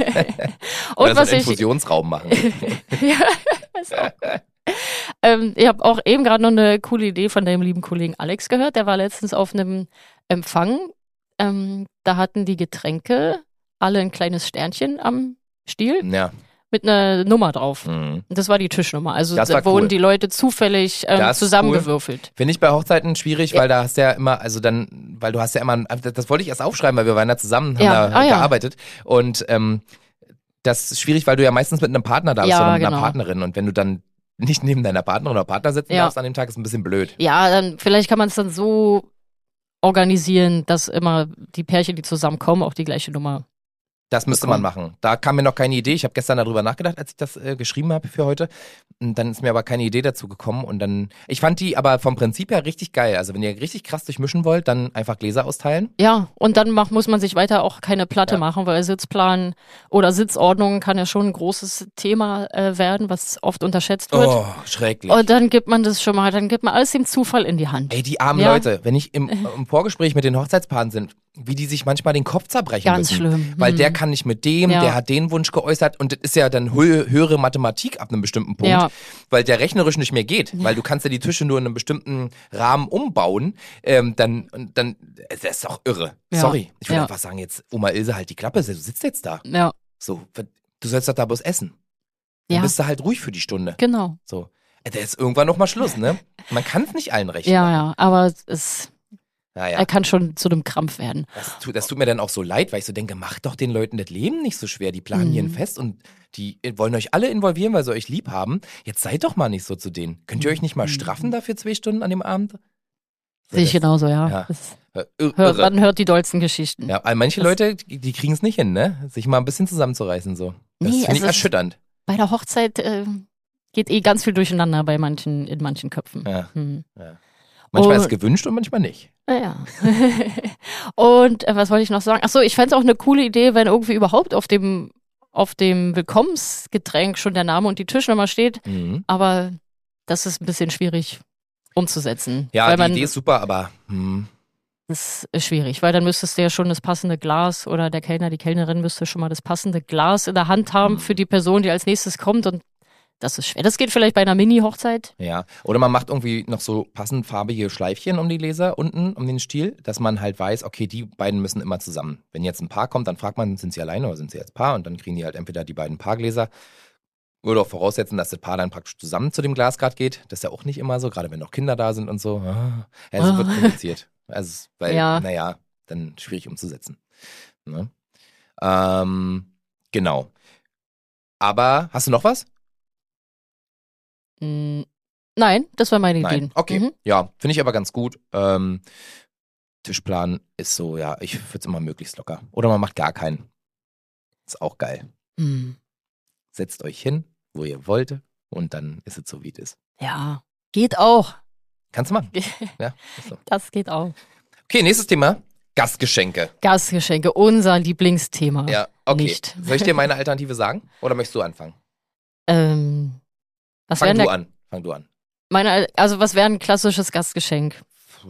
Oder so was einen ich. Infusionsraum machen. Ja, ist auch gut. Ähm, ich habe auch eben gerade noch eine coole Idee von deinem lieben Kollegen Alex gehört. Der war letztens auf einem Empfang. Ähm, da hatten die Getränke alle ein kleines Sternchen am Stiel Ja. mit einer Nummer drauf. Mhm. Und das war die Tischnummer. Also Das war da wurden cool. die Leute zufällig ähm, Das ist zusammengewürfelt. Finde ich bei Hochzeiten schwierig, Ja. weil da hast du ja immer, also dann, weil du hast ja immer, das wollte ich erst aufschreiben, weil wir waren da zusammen, haben Ja. da Ah, ja. gearbeitet. Und ähm, das ist schwierig, weil du ja meistens mit einem Partner da bist Ja, oder mit einer genau. Partnerin. Und wenn du dann nicht neben deiner Partnerin oder Partner sitzen Ja. darfst an dem Tag, ist ein bisschen blöd. Ja, dann vielleicht kann man es dann so organisieren, dass immer die Pärchen, die zusammenkommen, auch die gleiche Nummer. Das müsste bekommen. man machen. Da kam mir noch keine Idee. Ich habe gestern darüber nachgedacht, als ich das äh, geschrieben habe für heute. Und dann ist mir aber keine Idee dazu gekommen. Und dann, ich fand die aber vom Prinzip her richtig geil. Also wenn ihr richtig krass durchmischen wollt, dann einfach Gläser austeilen. Ja, und dann mach, muss man sich weiter auch keine Platte Ja. machen, weil Sitzplan oder Sitzordnung kann ja schon ein großes Thema äh, werden, was oft unterschätzt wird. Oh, schrecklich. Und dann gibt man das schon mal, dann gibt man alles dem Zufall in die Hand. Ey, die armen Ja. Leute, wenn ich im, im Vorgespräch mit den Hochzeitspaaren sind, wie die sich manchmal den Kopf zerbrechen Ganz müssen. schlimm. Weil Hm. der kann nicht mit dem, Ja. der hat den Wunsch geäußert und das ist ja dann hö höhere Mathematik ab einem bestimmten Punkt, Ja. weil der rechnerisch nicht mehr geht, weil du kannst ja die Tische nur in einem bestimmten Rahmen umbauen, ähm, dann, und dann, das ist doch irre. Ja. Sorry, ich würde Ja. einfach sagen, jetzt Oma Ilse, halt die Klappe, du sitzt jetzt da. Ja, So, du sollst doch da bloß essen. Dann ja, bist du halt ruhig für die Stunde. genau. So, da ist irgendwann noch mal Schluss, ne? Man kann es nicht allen recht Ja, machen. ja, aber es, Naja. er kann schon zu einem Krampf werden. Das tut, das tut mir dann auch so leid, weil ich so denke, macht doch den Leuten das Leben nicht so schwer. Die planen hier ein Mhm. Fest und die wollen euch alle involvieren, weil sie euch lieb haben. Jetzt seid doch mal nicht so zu denen. Könnt ihr euch nicht mal Mhm. straffen dafür zwei Stunden an dem Abend? Sehe ich das- genauso, ja. ja. Das Äh, ir- hört, irre. man hört die dollsten Geschichten. Ja, aber manche Das- Leute, die, die kriegen es nicht hin, ne? Sich mal ein bisschen zusammenzureißen so. Das Nee, finde ich also es- erschütternd. Bei der Hochzeit äh, geht eh ganz viel durcheinander bei manchen, in manchen Köpfen. Ja. Hm. Manchmal Und- ist es gewünscht und manchmal nicht. Ja. Und äh, was wollte ich noch sagen? Achso, ich fände es auch eine coole Idee, wenn irgendwie überhaupt auf dem, auf dem Willkommensgetränk schon der Name und die Tischnummer steht. Mhm. Aber das ist ein bisschen schwierig umzusetzen. Ja, weil die man, Idee ist super, aber hm, das ist schwierig, weil dann müsstest du ja schon das passende Glas oder der Kellner, die Kellnerin müsste schon mal das passende Glas in der Hand haben Mhm. für die Person, die als nächstes kommt. Und das ist schwer. Das geht vielleicht bei einer Mini-Hochzeit. ja. Oder man macht irgendwie noch so passend farbige Schleifchen um die Gläser unten, um den Stiel, dass man halt weiß, okay, die beiden müssen immer zusammen. Wenn jetzt ein Paar kommt, dann fragt man, sind sie alleine oder sind sie als Paar? Und dann kriegen die halt entweder die beiden Paargläser. Würde auch voraussetzen, dass das Paar dann praktisch zusammen zu dem Glas gerade geht. Das ist ja auch nicht immer so, gerade wenn noch Kinder da sind und so. Ah, ja, es wird Ah. kompliziert. Also, weil, Ja. naja, dann schwierig umzusetzen. Ne? Ähm, genau. Aber, hast du noch was? Mm, Nein, das war meine Nein. Idee. Okay. Mhm. Ja, finde ich aber ganz gut. Ähm, Tischplan ist so, ja, ich würde es immer möglichst locker. Oder man macht gar keinen. Ist auch geil. Mm, Setzt euch hin, wo ihr wollt, und dann ist es so, wie es ist. Ja, geht auch. Kannst du machen. Ja, ist so. Das geht auch. Okay, nächstes Thema. Gastgeschenke. Gastgeschenke, unser Lieblingsthema. Ja, okay. Nicht. Soll ich dir meine Alternative sagen? Oder möchtest du anfangen? Ähm, was Fang wäre du der, an. Fang du an. meine, also was wäre ein klassisches Gastgeschenk?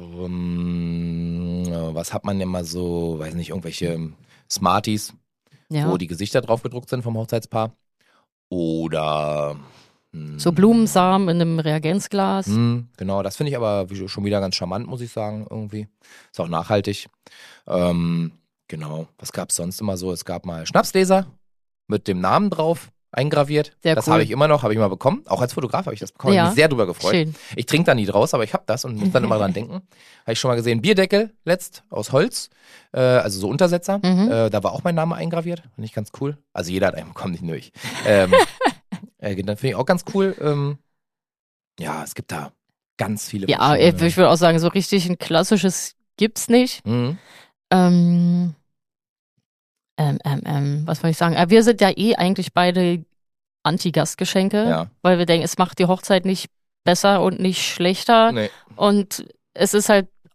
Ähm, was hat man denn mal so, weiß nicht, irgendwelche Smarties, Ja. wo die Gesichter drauf gedruckt sind vom Hochzeitspaar? Oder hm, So Blumensamen in einem Reagenzglas. Hm, genau, das finde ich aber wie- schon wieder ganz charmant, muss ich sagen, irgendwie. Ist auch nachhaltig. Ähm, genau, was gab es sonst immer so? Es gab mal Schnapsgläser mit dem Namen drauf, eingraviert. Sehr das cool. habe ich immer noch, habe ich mal bekommen. Auch als Fotograf habe ich das bekommen. Ich Ja. habe mich sehr drüber gefreut. Schön. Ich trinke da nie draus, aber ich habe das und muss dann immer dran denken. Habe ich schon mal gesehen. Bierdeckel letzt aus Holz, äh, also so Untersetzer. Mhm. Äh, da war auch mein Name eingraviert. Finde ich ganz cool. Also jeder hat einen bekommen, nicht nur ich. Ähm, äh, dann finde ich auch ganz cool. Ähm, ja, es gibt da ganz viele. Ja, verschiedene- ich würde auch sagen, so richtig ein klassisches gibt's nicht. Mhm. Ähm, ähm, ähm, ähm, was soll ich sagen? Äh, Wir sind ja eh eigentlich beide Anti-Gastgeschenke, Ja. weil wir denken, es macht die Hochzeit nicht besser und nicht schlechter. Nee. Und es ist halt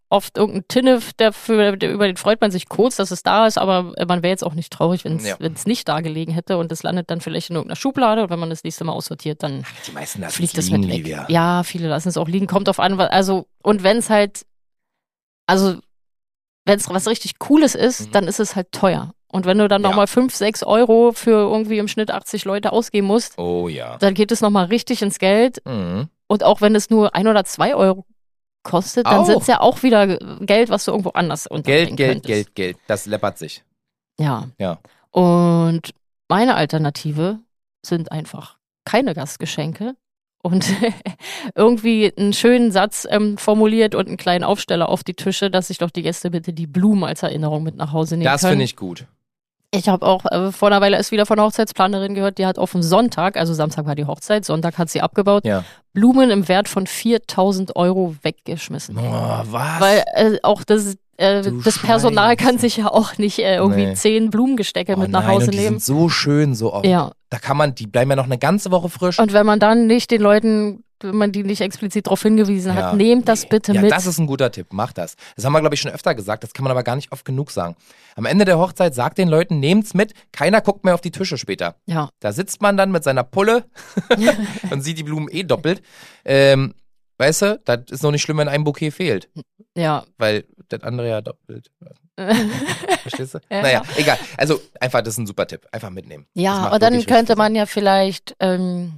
oft irgendein Tinnef, der für, der, über den freut man sich kurz, dass es da ist, aber man wäre jetzt auch nicht traurig, wenn es Ja. nicht da gelegen hätte und es landet dann vielleicht in irgendeiner Schublade und wenn man das nächste Mal aussortiert, dann Die meisten lassen fliegt es das liegen, mit weg. Livia. Ja, viele lassen es auch liegen, kommt auf an, wa- also und wenn es halt, also wenn es was richtig Cooles ist, Mhm. dann ist es halt teuer. Und wenn du dann Ja. nochmal fünf, sechs Euro für irgendwie im Schnitt achtzig Leute ausgeben musst, Oh ja. dann geht es nochmal richtig ins Geld. Mhm. Und auch wenn es nur ein oder zwei Euro kostet, dann Auch. sind es ja auch wieder Geld, was du irgendwo anders Geld, unterbringen Geld, könntest. Geld, Geld. Das läppert sich. Ja. Ja. Und meine Alternative sind einfach keine Gastgeschenke und irgendwie einen schönen Satz ähm, formuliert und einen kleinen Aufsteller auf die Tische, dass sich doch die Gäste bitte die Blumen als Erinnerung mit nach Hause nehmen Das können. finde ich gut. Ich habe auch äh, vor einer Weile erst wieder von einer Hochzeitsplanerin gehört, die hat auf dem Sonntag, also Samstag war die Hochzeit, Sonntag hat sie abgebaut, Ja. Blumen im Wert von viertausend Euro weggeschmissen. Oh, was? Weil äh, auch das, äh, Du das Personal Scheiße. kann sich ja auch nicht äh, irgendwie Nee. zehn Blumengestecke oh mit nach nein, Hause und die nehmen. sind so schön, so oft. Ja, Da kann man, die bleiben ja noch eine ganze Woche frisch. und wenn man dann nicht den Leuten, wenn man die nicht explizit darauf hingewiesen Ja, hat, nehmt das nee. bitte ja, mit. das ist ein guter Tipp. Mach das. Das haben wir, glaube ich, schon öfter gesagt. Das kann man aber gar nicht oft genug sagen. Am Ende der Hochzeit sagt den Leuten, nehmt's mit. Keiner guckt mehr auf die Tische später. Ja, Da sitzt man dann mit seiner Pulle und sieht die Blumen eh doppelt. Ähm, weißt du, das ist noch nicht schlimm, wenn ein Bouquet fehlt. ja. Weil das andere ja doppelt. Verstehst du? Ja. Naja, egal. Also einfach, das ist ein super Tipp. Einfach mitnehmen. Das Ja, macht und dann wirklich könnte richtig man ja vielleicht, ähm,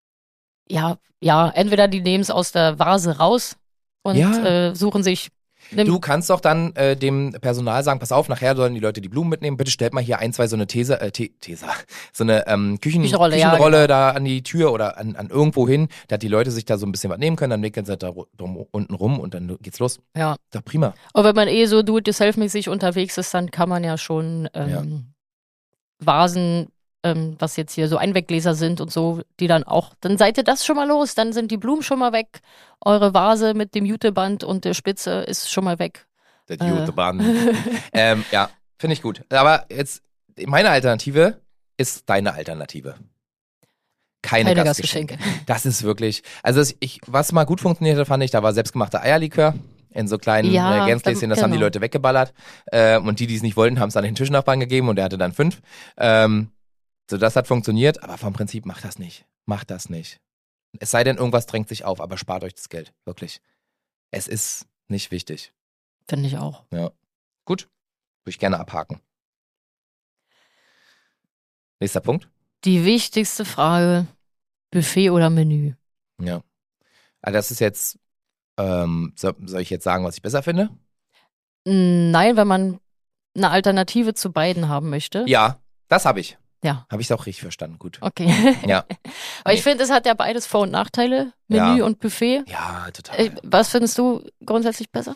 ja, ja, entweder die nehmen es aus der Vase raus und Ja. äh, suchen sich. Sinn. Du kannst doch dann äh, dem Personal sagen, pass auf, nachher sollen die Leute die Blumen mitnehmen. Bitte stellt mal hier ein, zwei so eine These, äh, The Thesa, so eine ähm, Küchen Küchenrolle, Küchenrolle ja, genau. da an die Tür oder an, an irgendwo hin, dass die Leute sich da so ein bisschen was nehmen können. Dann wickeln sie da ru- drum, unten rum und dann geht's los. Ja. Doch prima. Und wenn man eh so do-it-yourself-mäßig unterwegs ist, dann kann man ja schon ähm, Vasen, ähm, was jetzt hier so Einweggläser sind und so, die dann auch, dann seid ihr das schon mal los, dann sind die Blumen schon mal weg, eure Vase mit dem Juteband und der Spitze ist schon mal weg. Das Äh. gute Bahn. ähm, ja, finde ich gut. Aber jetzt, meine Alternative ist deine Alternative. Keine, Keine Gastgeschenke. Gastgeschenke. Das ist wirklich, also das, ich, was mal gut funktioniert hat, fand ich, da war selbstgemachter Eierlikör in so kleinen Ja, äh, Gänzgläschen, das genau. haben die Leute weggeballert. Ähm, und die, die es nicht wollten, haben es an den Tischnachbarn gegeben und der hatte dann fünf. Ähm, so, das hat funktioniert, aber vom Prinzip, macht das nicht. Macht das nicht. Es sei denn, irgendwas drängt sich auf, aber spart euch das Geld. Wirklich. Es ist nicht wichtig. Finde ich auch. Ja. Gut. Würde ich gerne abhaken. Nächster Punkt. Die wichtigste Frage, Buffet oder Menü? Ja. Also das ist jetzt, ähm, soll, soll ich jetzt sagen, was ich besser finde? Nein, wenn man eine Alternative zu beiden haben möchte. Ja, das habe ich. Ja. Habe ich auch richtig verstanden. Gut. Okay. Ja. Aber ich Nee. finde, es hat ja beides Vor- und Nachteile, Menü Ja. und Buffet. Ja, total. Äh, was findest du grundsätzlich besser?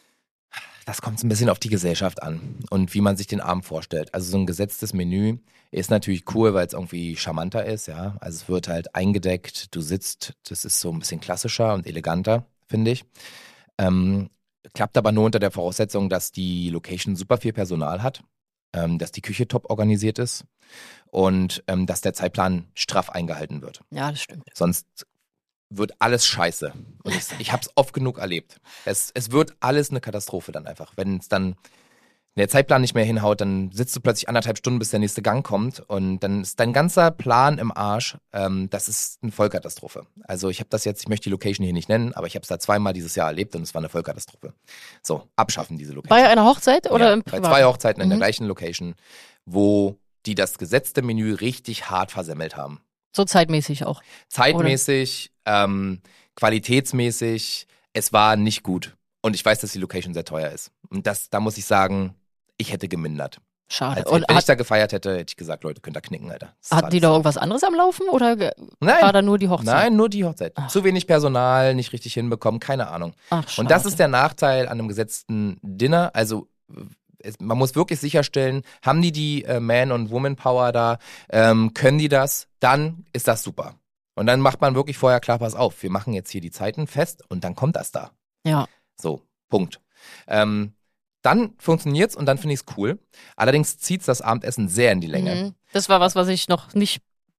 Das kommt ein bisschen auf die Gesellschaft an und wie man sich den Abend vorstellt. Also so ein gesetztes Menü ist natürlich cool, weil es irgendwie charmanter ist, ja. Also es wird halt eingedeckt, du sitzt, das ist so ein bisschen klassischer und eleganter, finde ich. Ähm, klappt aber nur unter der Voraussetzung, dass die Location super viel Personal hat, ähm, dass die Küche top organisiert ist und ähm, dass der Zeitplan straff eingehalten wird. Ja, das stimmt. Sonst wird alles scheiße. Und es, ich habe es oft genug erlebt. Es, es wird alles eine Katastrophe dann einfach. Wenn es dann der Zeitplan nicht mehr hinhaut, dann sitzt du plötzlich anderthalb Stunden, bis der nächste Gang kommt und dann ist dein ganzer Plan im Arsch. Ähm, das ist eine Vollkatastrophe. Also ich habe das jetzt, ich möchte die Location hier nicht nennen, aber ich habe es da zweimal dieses Jahr erlebt und es war eine Vollkatastrophe. So, abschaffen diese Location. Bei einer Hochzeit oder ja, im bei Privat? zwei Hochzeiten in der Mhm. gleichen Location, wo die das gesetzte Menü richtig hart versemmelt haben. So zeitmäßig auch. Zeitmäßig, ähm, qualitätsmäßig, es war nicht gut. Und ich weiß, dass die Location sehr teuer ist. Und das, da muss ich sagen, ich hätte gemindert. Schade. Als, Und wenn ich hat, da gefeiert hätte, hätte ich gesagt, Leute, könnt ihr knicken, Alter. Das hatten war die das. da irgendwas anderes am Laufen oder ge- Nein, war da nur die Hochzeit? nein, nur die Hochzeit. Ach. Zu wenig Personal, nicht richtig hinbekommen, keine Ahnung. Ach, schade. Und das ist der Nachteil an einem gesetzten Dinner. Also es, man muss wirklich sicherstellen, haben die die äh, Man- und Woman-Power da, ähm, können die das, dann ist das super. Und dann macht man wirklich vorher klar, pass auf, wir machen jetzt hier die Zeiten fest und dann kommt das da. Ja. So, Punkt. Ähm, dann funktioniert's und dann finde ich's cool. Allerdings zieht's das Abendessen sehr in die Länge. Mhm. Das war was, was ich noch nicht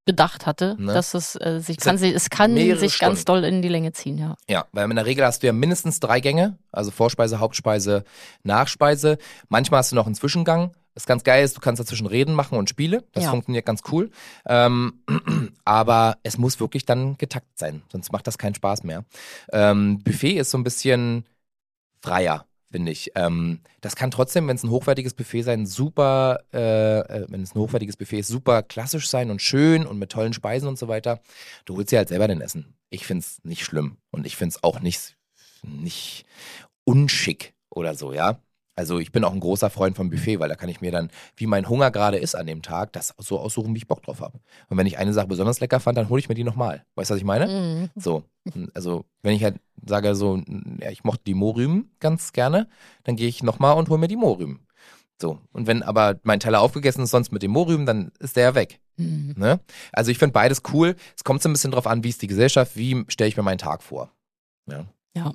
bedacht hatte, Ne? dass es äh, sich Es kann, hat sich, es kann mehrere sich ganz Stunden. doll in die Länge ziehen, ja. Ja, weil in der Regel hast du ja mindestens drei Gänge, also Vorspeise, Hauptspeise, Nachspeise. Manchmal hast du noch einen Zwischengang. Das ganz geil ist, du kannst dazwischen Reden machen und Spiele. Das Ja. funktioniert ganz cool. Ähm, aber es muss wirklich dann getaktet sein, sonst macht das keinen Spaß mehr. Ähm, Buffet ist so ein bisschen freier, finde ich. Ähm, das kann trotzdem, wenn es ein hochwertiges Buffet sein, super, äh, äh, wenn es ein hochwertiges Buffet ist, super klassisch sein und schön und mit tollen Speisen und so weiter. Du holst dir halt selber dein Essen. Ich finde es nicht schlimm und ich finde es auch nicht, nicht unschick oder so, ja. Also ich bin auch ein großer Freund vom Buffet, weil da kann ich mir dann, wie mein Hunger gerade ist an dem Tag, das so aussuchen, wie ich Bock drauf habe. Und wenn ich eine Sache besonders lecker fand, dann hole ich mir die nochmal. Weißt du, was ich meine? Mhm. So, also wenn ich halt sage so, ja, ich mochte die Mohrrüben ganz gerne, dann gehe ich nochmal und hole mir die Mohrrüben. So, und wenn aber mein Teller aufgegessen ist sonst mit den Mohrrüben, dann ist der ja weg. Mhm. Ne? Also ich finde beides cool. Es kommt so ein bisschen drauf an, wie ist die Gesellschaft, wie stelle ich mir meinen Tag vor. Ja. Ja.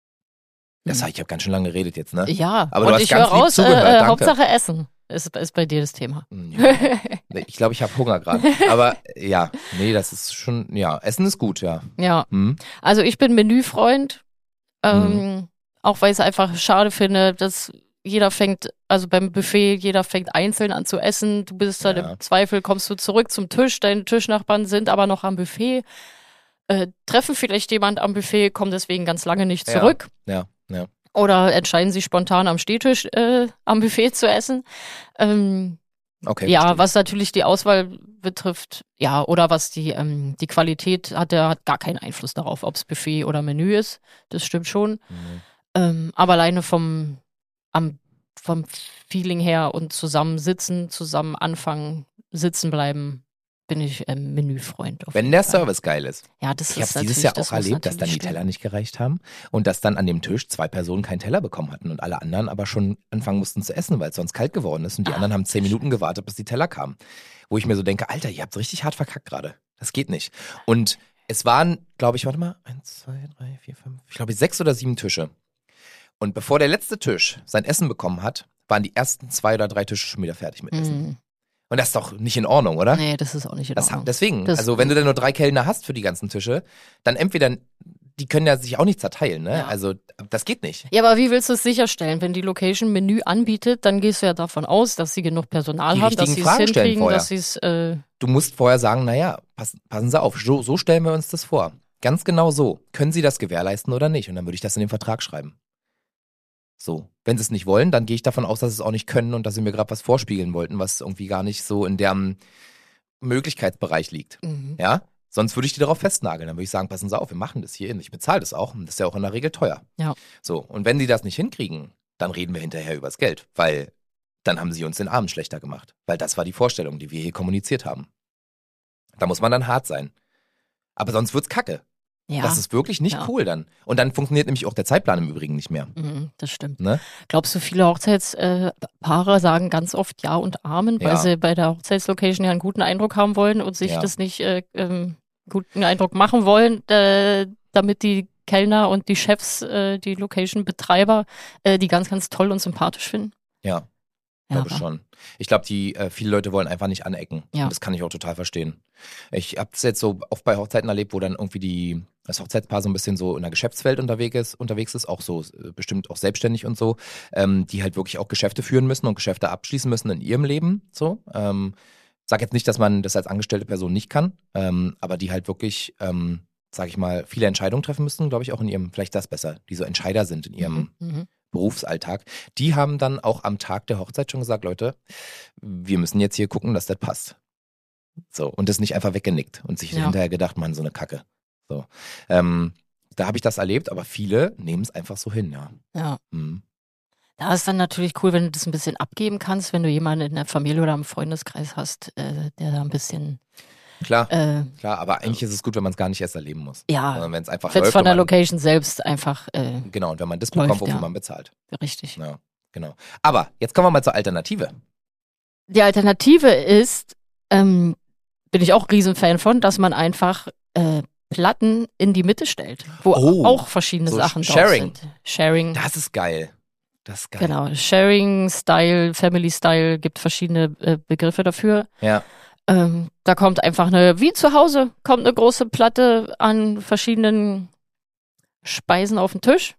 Das, ich habe ganz schön lange geredet jetzt, ne? Ja, Aber du und hast ich ganz höre lieb raus, zugehört, äh, danke. Hauptsache Essen ist, ist bei dir das Thema. Ja. Ich glaube, ich habe Hunger gerade. Aber ja, nee, das ist schon, ja, Essen ist gut, ja. Ja, Hm? also ich bin Menüfreund, ähm, auch weil ich es einfach schade finde, dass jeder fängt, also beim Buffet, jeder fängt einzeln an zu essen. Du bist dann Ja. im Zweifel, kommst du zurück zum Tisch, deine Tischnachbarn sind aber noch am Buffet, äh, treffen vielleicht jemand am Buffet, kommen deswegen ganz lange nicht Ja. zurück. Ja, ja. Oder entscheiden sich spontan am Stehtisch äh, am Buffet zu essen. Ähm, Okay. ja, verstehe. was natürlich die Auswahl betrifft, ja, oder was die, ähm, die Qualität hat, der hat gar keinen Einfluss darauf, ob es Buffet oder Menü ist. Das stimmt schon. Mhm. Ähm, aber alleine vom, am, vom Feeling her und zusammen sitzen, zusammen anfangen, sitzen bleiben, bin ich ähm, Menüfreund. auf Wenn jeden der Fall. Service geil ist. Ja, das Ich ist habe dieses natürlich- Jahr das auch muss erlebt, dass dann die natürlich Teller stimmen. nicht gereicht haben und dass dann an dem Tisch zwei Personen keinen Teller bekommen hatten und alle anderen aber schon anfangen mussten zu essen, weil es sonst kalt geworden ist und die Ah, anderen haben zehn Minuten gewartet, bis die Teller kamen. Wo ich mir so denke, Alter, ihr habt's richtig hart verkackt gerade. Das geht nicht. Und es waren, glaube ich, warte mal, eins, zwei, drei, vier, fünf, ich glaube sechs oder sieben Tische. Und bevor der letzte Tisch sein Essen bekommen hat, waren die ersten zwei oder drei Tische schon wieder fertig mit Essen. Mhm. Und das ist doch nicht in Ordnung, oder? Nee, das ist auch nicht in Das, Ordnung. deswegen, Das- also wenn du dann nur drei Kellner hast für die ganzen Tische, dann entweder, die können ja sich auch nicht zerteilen, ne? Ja. Also das geht nicht. Ja, aber wie willst du es sicherstellen? Wenn die Location Menü anbietet, dann gehst du ja davon aus, dass sie genug Personal Die haben, dass richtigen sie es Fragen stellen hinkriegen, vorher. dass sie es, äh, Du musst vorher sagen, naja, pass, passen Sie auf, so, so stellen wir uns das vor. Ganz genau so. Können Sie das gewährleisten oder nicht? Und dann würde ich das in den Vertrag schreiben. So. Wenn Sie es nicht wollen, dann gehe ich davon aus, dass Sie es auch nicht können und dass Sie mir gerade was vorspiegeln wollten, was irgendwie gar nicht so in deren Möglichkeitsbereich liegt. mhm. Ja? Sonst würde ich die darauf festnageln. Dann würde ich sagen, passen Sie auf, wir machen das hier. Ich bezahle das auch. Und das ist ja auch in der Regel teuer. Ja. So. Und wenn Sie das nicht hinkriegen, dann reden wir hinterher übers Geld. Weil dann haben Sie uns den Abend schlechter gemacht. Weil das war die Vorstellung, die wir hier kommuniziert haben. Da muss man dann hart sein. Aber sonst wird's kacke. Ja, Das ist wirklich nicht Ja. cool dann. Und dann funktioniert nämlich auch der Zeitplan im Übrigen nicht mehr. mhm, das stimmt. Ne? Glaubst du, viele Hochzeitspaare sagen ganz oft Ja und Amen, weil Ja. sie bei der Hochzeitslocation ja einen guten Eindruck haben wollen und sich Ja. das nicht äh, ähm, guten Eindruck machen wollen, äh, damit die Kellner und die Chefs, äh, die Location-Betreiber, äh, die ganz, ganz toll und sympathisch finden? Ja, Ja, glaube schon. Ich glaube, die äh, viele Leute wollen einfach nicht anecken. Ja. Und das kann ich auch total verstehen. Ich habe es jetzt so oft bei Hochzeiten erlebt, wo dann irgendwie die das Hochzeitspaar so ein bisschen so in der Geschäftswelt unterwegs ist, unterwegs ist, auch so äh, bestimmt auch selbstständig und so, ähm, die halt wirklich auch Geschäfte führen müssen und Geschäfte abschließen müssen in ihrem Leben. So, ähm, sag jetzt nicht, dass man das als angestellte Person nicht kann, ähm, aber die halt wirklich, ähm, sag ich mal, viele Entscheidungen treffen müssen, glaube ich, auch in ihrem, vielleicht das besser, die so Entscheider sind in ihrem Mhm. Mhm. Berufsalltag, die haben dann auch am Tag der Hochzeit schon gesagt, Leute, wir müssen jetzt hier gucken, dass das passt. So, und das nicht einfach weggenickt und sich Ja. hinterher gedacht, man, so eine Kacke. So, ähm, da habe ich das erlebt, aber viele nehmen es einfach so hin, ja. Ja. Mhm. Da ist dann natürlich cool, wenn du das ein bisschen abgeben kannst, wenn du jemanden in der Familie oder im Freundeskreis hast, äh, der da ein bisschen, Klar, äh, klar, aber eigentlich ist es gut, wenn man es gar nicht erst erleben muss. ja, Sondern wenn es einfach wenn es läuft. von der und man, Location selbst einfach äh, genau, und wenn man das läuft, bekommt, wofür ja. man bezahlt. richtig. Ja, genau. Aber jetzt kommen wir mal zur Alternative. Die Alternative ist, ähm, bin ich auch Riesenfan von, dass man einfach äh, Platten in die Mitte stellt, wo Oh, auch verschiedene so Sachen Sharing. drauf sind. Sharing. Das ist geil. Das ist geil. Genau. Sharing, Style, Family Style, gibt verschiedene äh, Begriffe dafür. Ja. Ähm, da kommt einfach eine, wie zu Hause, kommt eine große Platte an verschiedenen Speisen auf den Tisch.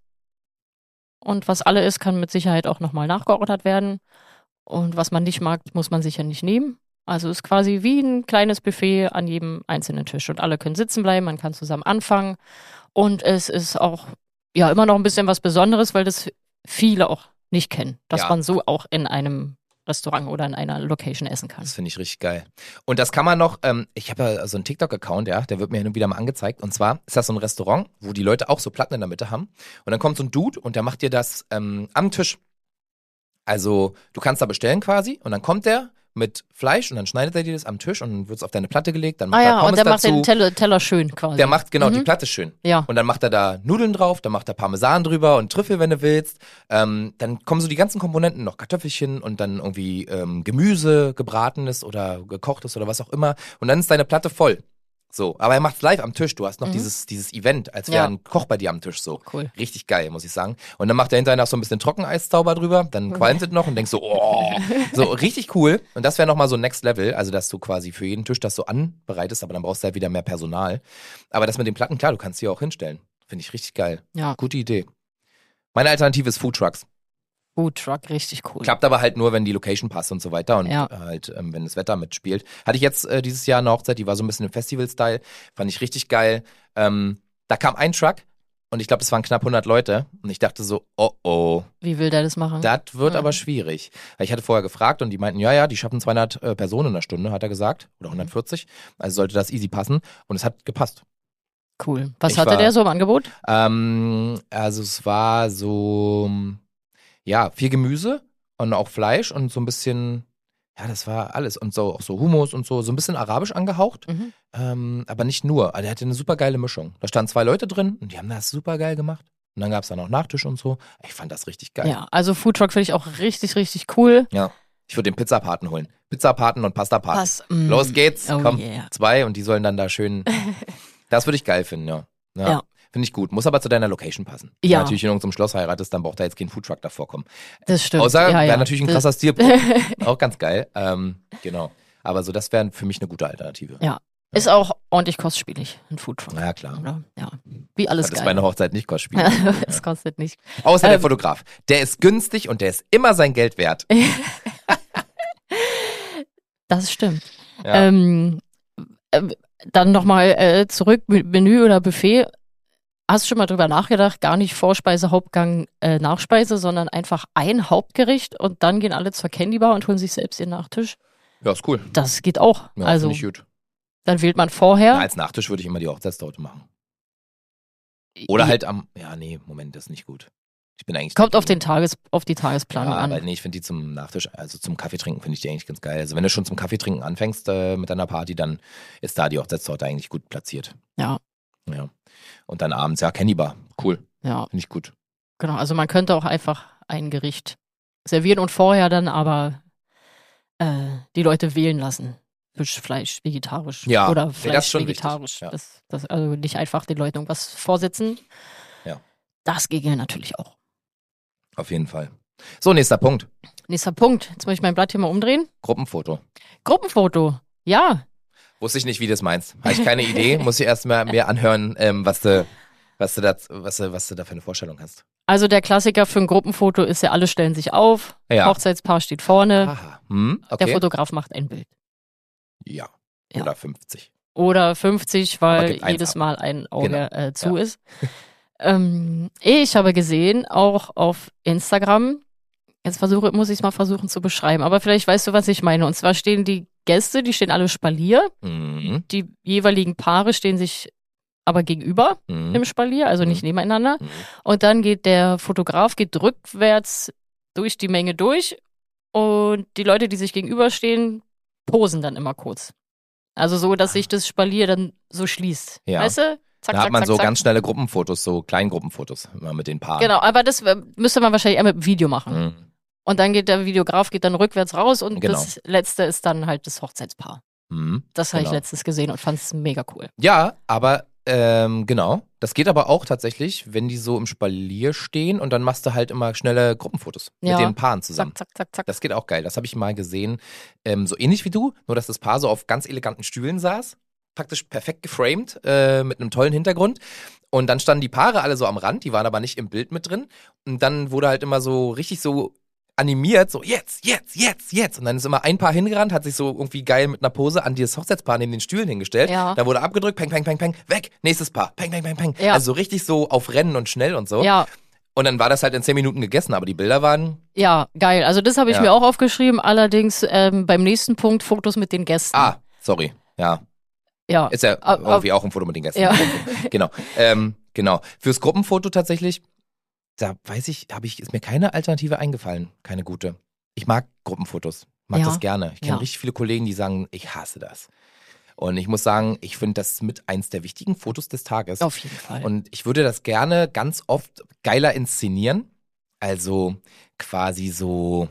Und was alle ist, kann mit Sicherheit auch nochmal nachgeordert werden. Und was man nicht mag, muss man sicher nicht nehmen. Also ist quasi wie ein kleines Buffet an jedem einzelnen Tisch. Und alle können sitzen bleiben, man kann zusammen anfangen. Und es ist auch ja immer noch ein bisschen was Besonderes, weil das viele auch nicht kennen. Dass Ja. man so auch in einem Restaurant oder in einer Location essen kann. Das finde ich richtig geil. Und das kann man noch, ähm, ich habe ja so einen TikTok-Account, ja, der wird mir hin und wieder mal angezeigt. Und zwar ist das so ein Restaurant, wo die Leute auch so Platten in der Mitte haben. Und dann kommt so ein Dude und der macht dir das ähm, am Tisch. Also du kannst da bestellen quasi und dann kommt der mit Fleisch und dann schneidet er dir das am Tisch und dann wird es auf deine Platte gelegt, dann macht Ah er ja, Pommes und der macht dazu. den Teller, Teller schön quasi. Der macht genau die Mhm. Platte schön. Ja. Und dann macht er da Nudeln drauf, dann macht er Parmesan drüber und Trüffel, wenn du willst. Ähm, dann kommen so die ganzen Komponenten, noch Kartoffelchen und dann irgendwie ähm, Gemüse, gebratenes oder gekochtes oder was auch immer. Und dann ist deine Platte voll. So, aber er macht's live am Tisch. Du hast noch Mhm. dieses, dieses Event, als wäre Ja. ein Koch bei dir am Tisch so. Cool. Richtig geil, muss ich sagen. Und dann macht er hinterher noch so ein bisschen Trockeneis-Zauber drüber, dann qualmt es noch und denkst so, oh, so richtig cool. Und das wäre nochmal so Next Level, also dass du quasi für jeden Tisch das so anbereitest, aber dann brauchst du halt wieder mehr Personal. Aber das mit den Platten, klar, du kannst die auch hinstellen. Finde ich richtig geil. Ja. Gute Idee. Meine Alternative ist Foodtrucks. Food Truck, richtig cool. Klappt aber halt nur, wenn die Location passt und so weiter und Ja. halt, ähm, wenn das Wetter mitspielt. Hatte ich jetzt äh, dieses Jahr eine Hochzeit, die war so ein bisschen im Festival-Style, fand ich richtig geil. Ähm, da kam ein Truck und ich glaube, es waren knapp hundert Leute und ich dachte so, oh oh, Wie will der das machen? das wird Mhm. aber schwierig. Weil ich hatte vorher gefragt und die meinten, ja, ja, die schaffen zweihundert äh, Personen in einer Stunde, hat er gesagt, oder hundertvierzig, also sollte das easy passen und es hat gepasst. Cool. Was Ich hatte war- der so im Angebot? Ähm, also es war so, ja, viel Gemüse und auch Fleisch und so ein bisschen, ja, das war alles und so auch so Hummus und so, so ein bisschen arabisch angehaucht, Mhm. ähm, aber nicht nur. Also der hatte eine super geile Mischung. Da standen zwei Leute drin und die haben das super geil gemacht. Und dann gab es dann auch Nachtisch und so. Ich fand das richtig geil. Ja, also Food Truck finde ich auch richtig, richtig cool. Ja. Ich würde den Pizzapaten holen. Pizzapaten und Pastapaten. Was? Mm. Los geht's, Oh komm, yeah. zwei und die sollen dann da schön, das würde ich geil finden, ja. Ja. Ja. Finde ich gut. Muss aber zu deiner Location passen. Wenn Ja. du natürlich in irgendeinem Schloss heiratest, dann braucht da jetzt kein Foodtruck davor kommen. Das stimmt. Außer ja, ja. wäre natürlich ein Das- krasser Stilbruch. Auch ganz geil. Ähm, genau. Aber so, das wäre für mich eine gute Alternative. Ja. Ist auch ordentlich kostspielig, ein Food Truck. Na ja, klar. Oder? Ja. Wie alles Das ist geil. bei einer Hochzeit nicht kostspielig. Es kostet nicht. Außer der Ähm. Fotograf. Der ist günstig und der ist immer sein Geld wert. Das stimmt. Ja. Ähm, äh, dann nochmal äh, zurück, Menü oder Buffet. Hast du schon mal drüber nachgedacht, gar nicht Vorspeise, Hauptgang, äh, Nachspeise, sondern einfach ein Hauptgericht und dann gehen alle zur Candy Bar und holen sich selbst ihren Nachtisch? Ja, ist cool. Das geht auch. Ja, also, finde ich gut. dann wählt man vorher. Na, als Nachtisch würde ich immer die Hochzeitstorte machen. Oder halt am, ja, nee, Moment, das ist nicht gut. Ich bin eigentlich. Kommt auf, den Tages, auf die Tagesplanung Ja, an. aber nee, ich finde die zum Nachtisch, also zum Kaffee trinken finde ich die eigentlich ganz geil. Also wenn du schon zum Kaffee trinken anfängst äh, mit deiner Party, dann ist da die Hochzeitstorte eigentlich gut platziert. Ja. Ja. Und dann abends, ja, Candy Bar. Cool. Ja, Finde ich gut. genau. Also man könnte auch einfach ein Gericht servieren und vorher dann aber äh, die Leute wählen lassen. Fisch, Fleisch, vegetarisch. Ja, Oder nee, das Fleisch, ist schon vegetarisch. richtig, ja. Das, das, also nicht einfach den Leuten irgendwas vorsitzen. Ja. Das ginge natürlich auch. Auf jeden Fall. So, nächster Punkt. Nächster Punkt. Jetzt muss ich mein Blatt hier mal umdrehen. Gruppenfoto. Gruppenfoto. Ja. Wusste ich nicht, wie du das meinst. Habe ich keine Idee. Muss ich erst mal mir anhören, ähm, was du, was du da, was du, was du da für eine Vorstellung hast. Also der Klassiker für ein Gruppenfoto ist ja, alle stellen sich auf. Ja. Hochzeitspaar steht vorne. Aha. Hm, okay. Der Fotograf macht ein Bild. Ja. Ja. Oder fünfzig. Oder fünfzig, Aber weil gibt eins jedes ab. Mal ein Auge Genau. äh, zu Ja. ist. ähm, ich habe gesehen, auch auf Instagram, jetzt versuche, muss ich es mal versuchen zu beschreiben, aber vielleicht weißt du, was ich meine. Und zwar stehen die Gäste, die stehen alle Spalier. Mhm. Die jeweiligen Paare stehen sich aber gegenüber Mhm. im Spalier, also Mhm. nicht nebeneinander. Mhm. Und dann geht der Fotograf geht rückwärts durch die Menge durch und die Leute, die sich gegenüberstehen, posen dann immer kurz. Also so, dass sich das Spalier dann so schließt. Ja. Weißt du? Zack, Da hat zack, man zack, so zack. ganz schnelle Gruppenfotos, so Kleingruppenfotos, immer mit den Paaren. Genau, aber das äh, müsste man wahrscheinlich eher mit dem Video machen. Mhm. Und dann geht der Videograf geht dann rückwärts raus und Genau. das letzte ist dann halt das Hochzeitspaar. Mhm. Das habe ich Genau. letztens gesehen und fand es mega cool. Ja, aber Ähm, genau. Das geht aber auch tatsächlich, wenn die so im Spalier stehen und dann machst du halt immer schnelle Gruppenfotos Ja. mit den Paaren zusammen. Zack, zack, zack, zack. Das geht auch geil. Das habe ich mal gesehen. Ähm, so ähnlich wie du, nur dass das Paar so auf ganz eleganten Stühlen saß. Praktisch perfekt geframed, äh, mit einem tollen Hintergrund. Und dann standen die Paare alle so am Rand, die waren aber nicht im Bild mit drin. Und dann wurde halt immer so richtig so animiert, so jetzt, jetzt, jetzt, jetzt. Und dann ist immer ein Paar hingerannt, hat sich so irgendwie geil mit einer Pose an dieses Hochzeitspaar neben den Stühlen hingestellt. Ja. Da wurde abgedrückt, peng, peng, peng, peng, weg, nächstes Paar, peng, peng, peng, peng. Ja. Also so richtig so auf Rennen und schnell und so. Ja, Und dann war das halt in zehn Minuten gegessen, aber die Bilder waren, ja, geil. Also das habe ich Ja. mir auch aufgeschrieben. Allerdings ähm, beim nächsten Punkt Fotos mit den Gästen. ah, sorry, ja. Ja. Ist ja Ah, ah. irgendwie auch ein Foto mit den Gästen. Ja. Genau, ähm, genau. Fürs Gruppenfoto tatsächlich, da weiß ich, habe ich, ist mir keine Alternative eingefallen, keine gute. Ich mag Gruppenfotos, mag Ja. das gerne. Ich kenne Ja. richtig viele Kollegen, die sagen, ich hasse das. Und ich muss sagen, ich finde das mit eins der wichtigen Fotos des Tages. Auf jeden Fall. Und ich würde das gerne ganz oft geiler inszenieren. Also quasi so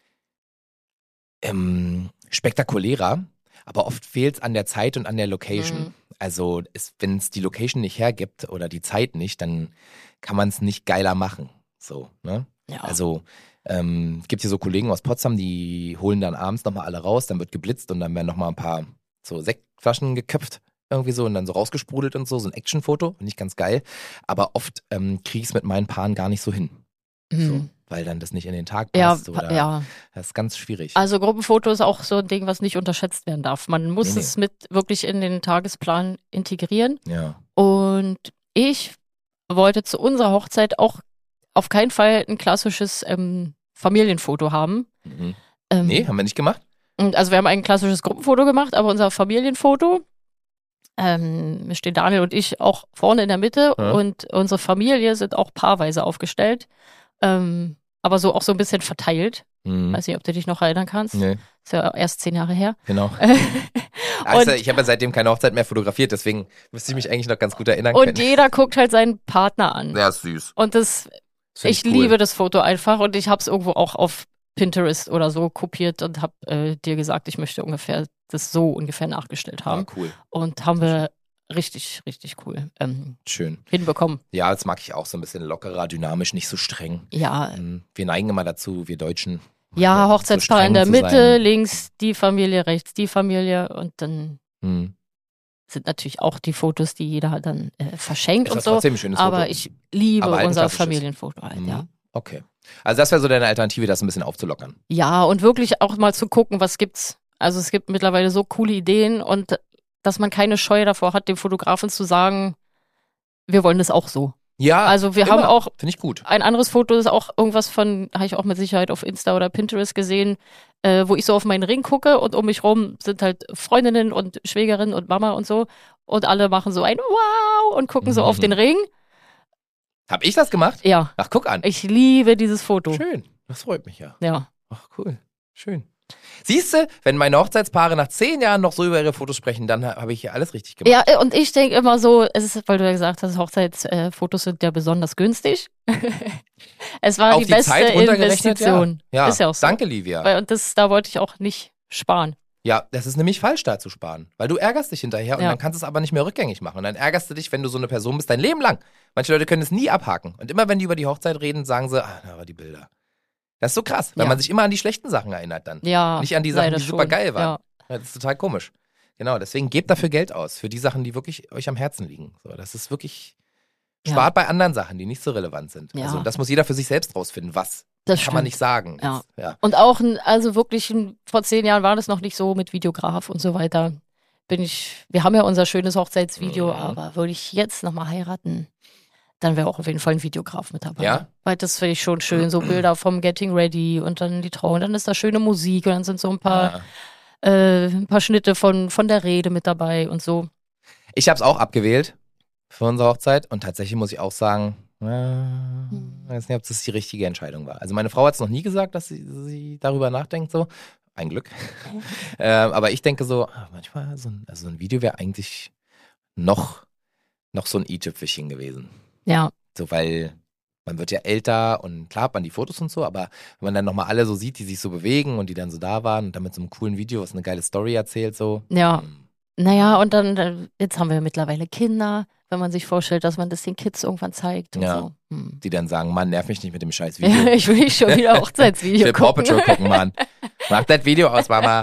ähm, spektakulärer. Aber oft fehlt es an der Zeit und an der Location. Mhm. Also wenn es die Location nicht hergibt oder die Zeit nicht, dann kann man es nicht geiler machen. So, ne? ja. Also ähm, es gibt hier so Kollegen aus Potsdam, die holen dann abends nochmal alle raus, dann wird geblitzt und dann werden nochmal ein paar so Sektflaschen geköpft irgendwie so und dann so rausgesprudelt und so, so ein Actionfoto, finde ich ganz geil. Aber oft ähm, kriege ich es mit meinen Paaren gar nicht so hin, Mhm. so, weil dann das nicht in den Tag ja, passt. pa- oder ja. Das ist ganz schwierig. Also Gruppenfoto ist auch so ein Ding, was nicht unterschätzt werden darf. Man muss Nee, nee. es mit wirklich in den Tagesplan integrieren. Ja. Und ich wollte zu unserer Hochzeit auch auf keinen Fall ein klassisches ähm, Familienfoto haben. Mhm. Ähm, Nee, haben wir nicht gemacht? und also wir haben ein klassisches Gruppenfoto gemacht, aber unser Familienfoto, ähm, stehen Daniel und ich auch vorne in der Mitte Ja. und unsere Familie sind auch paarweise aufgestellt, ähm, aber so auch so ein bisschen verteilt. Mhm. Weiß nicht, ob du dich noch erinnern kannst. Nee, Ist ja erst zehn Jahre her. genau. und, Also, ich habe ja seitdem keine Hochzeit mehr fotografiert, deswegen müsste ich mich eigentlich noch ganz gut erinnern und können. jeder guckt halt seinen Partner an. Ja, ist süß. Und das, Das find ich cool. liebe das Foto einfach und ich habe es irgendwo auch auf Pinterest oder so kopiert und habe äh, dir gesagt, ich möchte ungefähr das so ungefähr nachgestellt haben. Ah, cool. Und haben wir richtig, richtig cool ähm, Schön. hinbekommen. Ja, das mag ich auch so ein bisschen lockerer, dynamisch, nicht so streng. Ja, Ähm, Wir neigen immer dazu, wir Deutschen. ja, so Hochzeitspaar streng in der zu Mitte, sein. links die Familie, rechts die Familie und dann Hm. sind natürlich auch die Fotos, die jeder dann äh, verschenkt Ist und das so. trotzdem ein schönes Aber Foto. ich liebe Aber halt ein unser klassisches. Familienfoto halt, Mhm. ja. Okay. Also das wäre so deine Alternative, das ein bisschen aufzulockern. Ja, und wirklich auch mal zu gucken, was gibt's. Also es gibt mittlerweile so coole Ideen und dass man keine Scheu davor hat, dem Fotografen zu sagen, wir wollen das auch so. Ja, Also wir immer. haben auch Finde ich gut. ein anderes Foto, das ist auch irgendwas von, habe ich auch mit Sicherheit auf Insta oder Pinterest gesehen, äh, wo ich so auf meinen Ring gucke und um mich rum sind halt Freundinnen und Schwägerin und Mama und so und alle machen so ein Wow und gucken so Mhm. auf den Ring. Hab ich das gemacht? Ja, Ach, guck an. ich liebe dieses Foto. Schön. Das freut mich ja. Ja, Ach, cool. Schön. Siehst du, wenn meine Hochzeitspaare nach zehn Jahren noch so über ihre Fotos sprechen, dann ha- habe ich hier alles richtig gemacht. ja und ich denke immer so, es ist, weil du ja gesagt hast, Hochzeitsfotos sind ja besonders günstig. Es war Auf die, die beste Zeit runtergerechnet, Investition. Ja, Ist ja auch so. danke, Livia. Weil, und das, da wollte ich auch nicht sparen. Ja, das ist nämlich falsch, da zu sparen. Weil du ärgerst dich hinterher und Ja. dann kannst du es aber nicht mehr rückgängig machen. Und dann ärgerst du dich, wenn du so eine Person bist, dein Leben lang. Manche Leute können es nie abhaken. Und immer wenn die über die Hochzeit reden, sagen sie, ah, da war die Bilder. Das ist so krass, weil Ja. man sich immer an die schlechten Sachen erinnert dann. Ja, Nicht an die Sachen, leider die super schon. geil waren. Ja. Das ist total komisch. Genau, deswegen gebt dafür Geld aus, für die Sachen, die wirklich euch am Herzen liegen. So, das ist wirklich, Ja. spart bei anderen Sachen, die nicht so relevant sind. Ja. Also das muss jeder für sich selbst rausfinden, was. Das Kann man stimmt. nicht sagen. Ja. Das, ja. Und auch, ein, also wirklich, ein, vor zehn Jahren war das noch nicht so mit Videograf und so weiter. Bin ich, wir haben ja unser schönes Hochzeitsvideo, Mhm. aber würde ich jetzt nochmal heiraten, dann wäre auch auf jeden Fall ein Videograf mit dabei. Ja? Weil das finde ich schon schön, so Bilder vom Getting Ready und dann die Trauung, dann ist da schöne Musik und dann sind so ein paar, Ah. äh, ein paar Schnitte von, von der Rede mit dabei und so. Ich habe es auch abgewählt für unsere Hochzeit und tatsächlich muss ich auch sagen, äh, ich weiß nicht, ob das die richtige Entscheidung war. Also meine Frau hat es noch nie gesagt, dass sie, sie darüber nachdenkt, so. Ein Glück. ähm, aber ich denke so, ah, manchmal so ein, also so ein Video wäre eigentlich noch, noch so ein i-Tüpfelchen gewesen. Ja, So, weil man wird ja älter und klar hat man die Fotos und so, aber wenn man dann nochmal alle so sieht, die sich so bewegen und die dann so da waren und dann mit so einem coolen Video, was eine geile Story erzählt, so. ja. hm, Naja, und dann, äh, jetzt haben wir mittlerweile Kinder, wenn man sich vorstellt, dass man das den Kids irgendwann zeigt und Ja. so. Hm. Die dann sagen, Mann, nerv mich nicht mit dem scheiß Video. Ja, ich will nicht schon wieder Hochzeitsvideo Ich will Paw gucken. Patrol gucken, Mann. Mach das Video aus, Mama.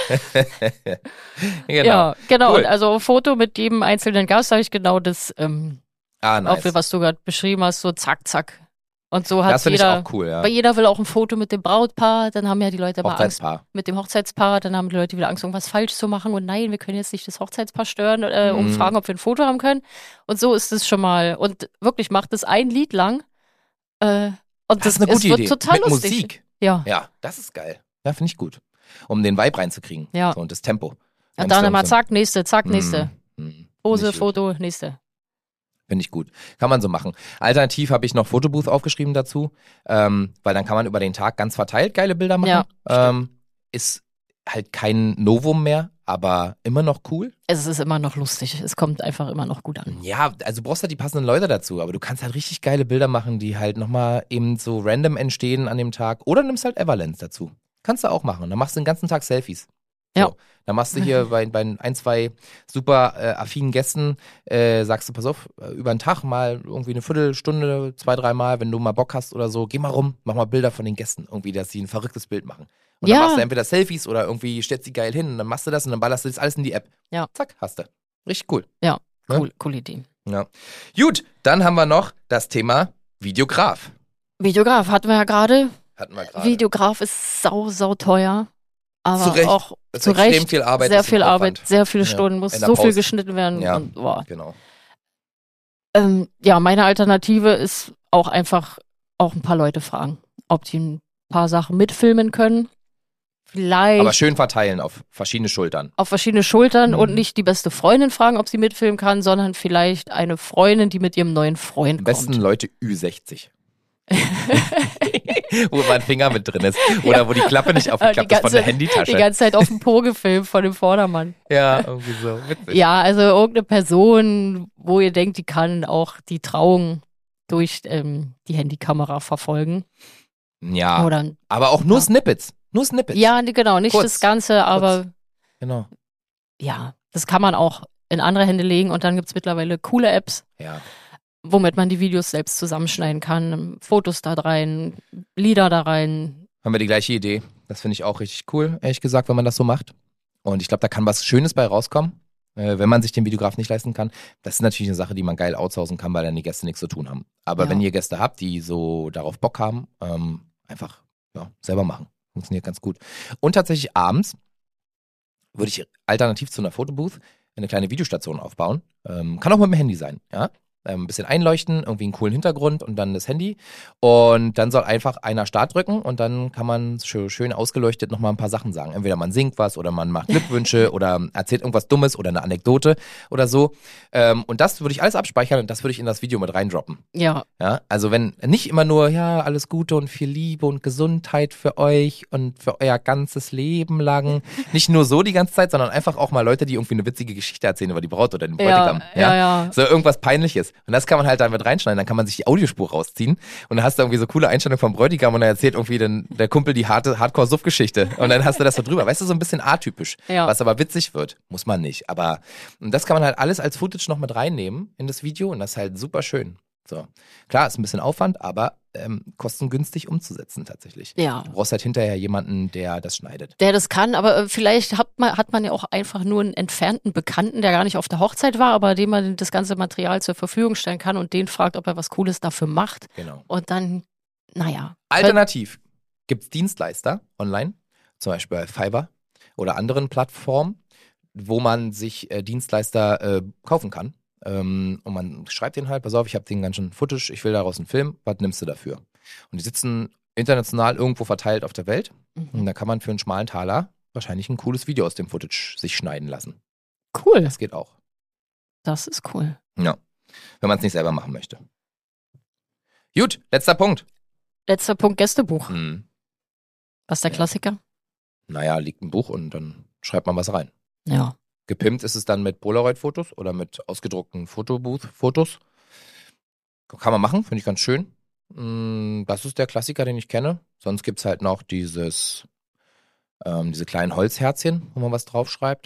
Genau. Ja, genau. Cool. Und also Foto mit jedem einzelnen Gast habe ich genau das, ähm, Ah, nice. auch was du gerade beschrieben hast, so zack, zack. Und so hat Das finde ich jeder, auch cool, ja. weil jeder will auch ein Foto mit dem Brautpaar, dann haben ja die Leute immer Angst Hochzeitspaar. mit dem Hochzeitspaar, dann haben die Leute wieder Angst, irgendwas falsch zu machen und nein, wir können jetzt nicht das Hochzeitspaar stören, äh, um Mhm. fragen, ob wir ein Foto haben können. Und so ist es schon mal. Und wirklich macht es ein Lied lang. Äh, und Das ist eine es gute wird Idee. total Mit lustig. Musik. Ja. Ja, das ist geil. Ja, finde ich gut. Um den Vibe reinzukriegen. Ja. So, und das Tempo. Und dann immer zack, nächste, zack, nächste. Mhm. Pose, Nicht gut. Foto, nächste. Finde ich gut. Kann man so machen. Alternativ habe ich noch Fotobooth aufgeschrieben dazu, ähm, weil dann kann man über den Tag ganz verteilt geile Bilder machen. Ja, ähm, ist halt kein Novum mehr, aber immer noch cool. Es ist immer noch lustig. Es kommt einfach immer noch gut an. Ja, also du brauchst halt die passenden Leute dazu, aber du kannst halt richtig geile Bilder machen, die halt nochmal eben so random entstehen an dem Tag. Oder nimmst halt Everlens dazu. Kannst du auch machen. Dann machst du den ganzen Tag Selfies. So. Ja. Dann machst du hier bei, bei ein, zwei super äh, affinen Gästen, äh, sagst du, pass auf, äh, über den Tag mal irgendwie eine Viertelstunde, zwei, dreimal, wenn du mal Bock hast oder so, geh mal rum, mach mal Bilder von den Gästen, irgendwie, dass sie ein verrücktes Bild machen. Und Ja. dann machst du entweder Selfies oder irgendwie stellst sie geil hin und dann machst du das und dann ballerst du das alles in die App. Ja. Zack, hast du. Richtig cool. Ja, Ne? cool, coole Idee. Ja. Gut, dann haben wir noch das Thema Videograf. Videograf hatten wir ja gerade. Hatten wir gerade. Videograf ist sau, sau teuer. Aber Zu Recht. auch Das ist zu extrem Recht viel Arbeit, sehr das ist viel ein Arbeit, Aufwand. sehr viele Ja, Stunden, muss in der so viel Post. geschnitten werden. Ja, Und, boah. genau. Ähm, ja, meine Alternative ist auch einfach auch ein paar Leute fragen, ob die ein paar Sachen mitfilmen können. Vielleicht Aber schön verteilen auf verschiedene Schultern. auf verschiedene Schultern Mhm. und nicht die beste Freundin fragen, ob sie mitfilmen kann, sondern vielleicht eine Freundin, die mit ihrem neuen Freund Am besten kommt. Leute Ü sechzig. Wo mein Finger mit drin ist. Oder wo die Klappe nicht Äh, aufgeklappt die ist von der ganze- Handytasche. Die ganze Zeit auf dem Po gefilmt von dem Vordermann. Ja, irgendwie so. Witzig. Ja, also irgendeine Person, wo ihr denkt, die kann auch die Trauung durch ähm, die Handykamera verfolgen. Ja, Oder aber auch nur Ja. Snippets. Nur Snippets. ja, nee, genau, nicht Kurz, das Ganze, aber Genau. ja, das kann man auch in andere Hände legen und dann gibt's mittlerweile coole Apps, Ja. womit man die Videos selbst zusammenschneiden kann. Fotos da rein, Lieder da rein. Haben wir die gleiche Idee. Das finde ich auch richtig cool, ehrlich gesagt, wenn man das so macht. Und ich glaube, da kann was Schönes bei rauskommen, äh, wenn man sich den Videograf nicht leisten kann. Das ist natürlich eine Sache, die man geil outsourcen kann, weil dann die Gäste nichts zu tun haben. Aber Ja. wenn ihr Gäste habt, die so darauf Bock haben, ähm, einfach ja, selber machen. Funktioniert ganz gut. Und tatsächlich abends würde ich alternativ zu einer Fotobooth eine kleine Videostation aufbauen. Ähm, kann auch mit dem Handy sein, ja. Ähm, ein bisschen einleuchten, irgendwie einen coolen Hintergrund und dann das Handy. Und dann soll einfach einer Start drücken und dann kann man schön, schön ausgeleuchtet nochmal ein paar Sachen sagen. Entweder man singt was oder man macht Glückwünsche oder erzählt irgendwas Dummes oder eine Anekdote oder so. Ähm, und das würde ich alles abspeichern und das würde ich in das Video mit reindroppen. Ja, Ja, also wenn nicht immer nur, ja, alles Gute und viel Liebe und Gesundheit für euch und für euer ganzes Leben lang. Nicht nur so die ganze Zeit, sondern einfach auch mal Leute, die irgendwie eine witzige Geschichte erzählen über die Braut oder den Bräutigam. ja, ja, ja. So irgendwas Peinliches. Und das kann man halt dann mit reinschneiden, dann kann man sich die Audiospur rausziehen und dann hast du irgendwie so coole Einstellungen vom Bräutigam und er erzählt irgendwie den, der Kumpel die harte Hardcore-Suff-Geschichte und dann hast du das so drüber. Weißt du, so ein bisschen atypisch, Ja. was aber witzig wird. Muss man nicht. Aber und das kann man halt alles als Footage noch mit reinnehmen in das Video und das ist halt super schön. So. Klar, ist ein bisschen Aufwand, aber ähm, kostengünstig umzusetzen tatsächlich. Ja. Du brauchst halt hinterher jemanden, der das schneidet. Der das kann, aber äh, vielleicht hat man, hat man ja auch einfach nur einen entfernten Bekannten, der gar nicht auf der Hochzeit war, aber dem man das ganze Material zur Verfügung stellen kann und den fragt, ob er was Cooles dafür macht. Genau. Und dann, naja. Alternativ gibt es Dienstleister online, zum Beispiel bei Fiverr oder anderen Plattformen, wo man sich äh, Dienstleister äh, kaufen kann. Ähm, und man schreibt denen halt, pass auf, ich habe den ganzen Footage, ich will daraus einen Film, was nimmst du dafür? Und die sitzen international irgendwo verteilt auf der Welt und Mhm. da kann man für einen schmalen Taler wahrscheinlich ein cooles Video aus dem Footage sich schneiden lassen. Cool. Das geht auch. Das ist cool. Ja, wenn man es nicht selber machen möchte. Gut, letzter Punkt. Letzter Punkt, Gästebuch. Hm. Was ist der Ja. Klassiker? Naja, liegt ein Buch und dann schreibt man was rein. Ja. Gepimpt ist es dann mit Polaroid-Fotos oder mit ausgedruckten Fotobooth-Fotos. Kann man machen, finde ich ganz schön. Mm, Das ist der Klassiker, den ich kenne. Sonst gibt es halt noch dieses, ähm, diese kleinen Holzherzchen, wo man was draufschreibt.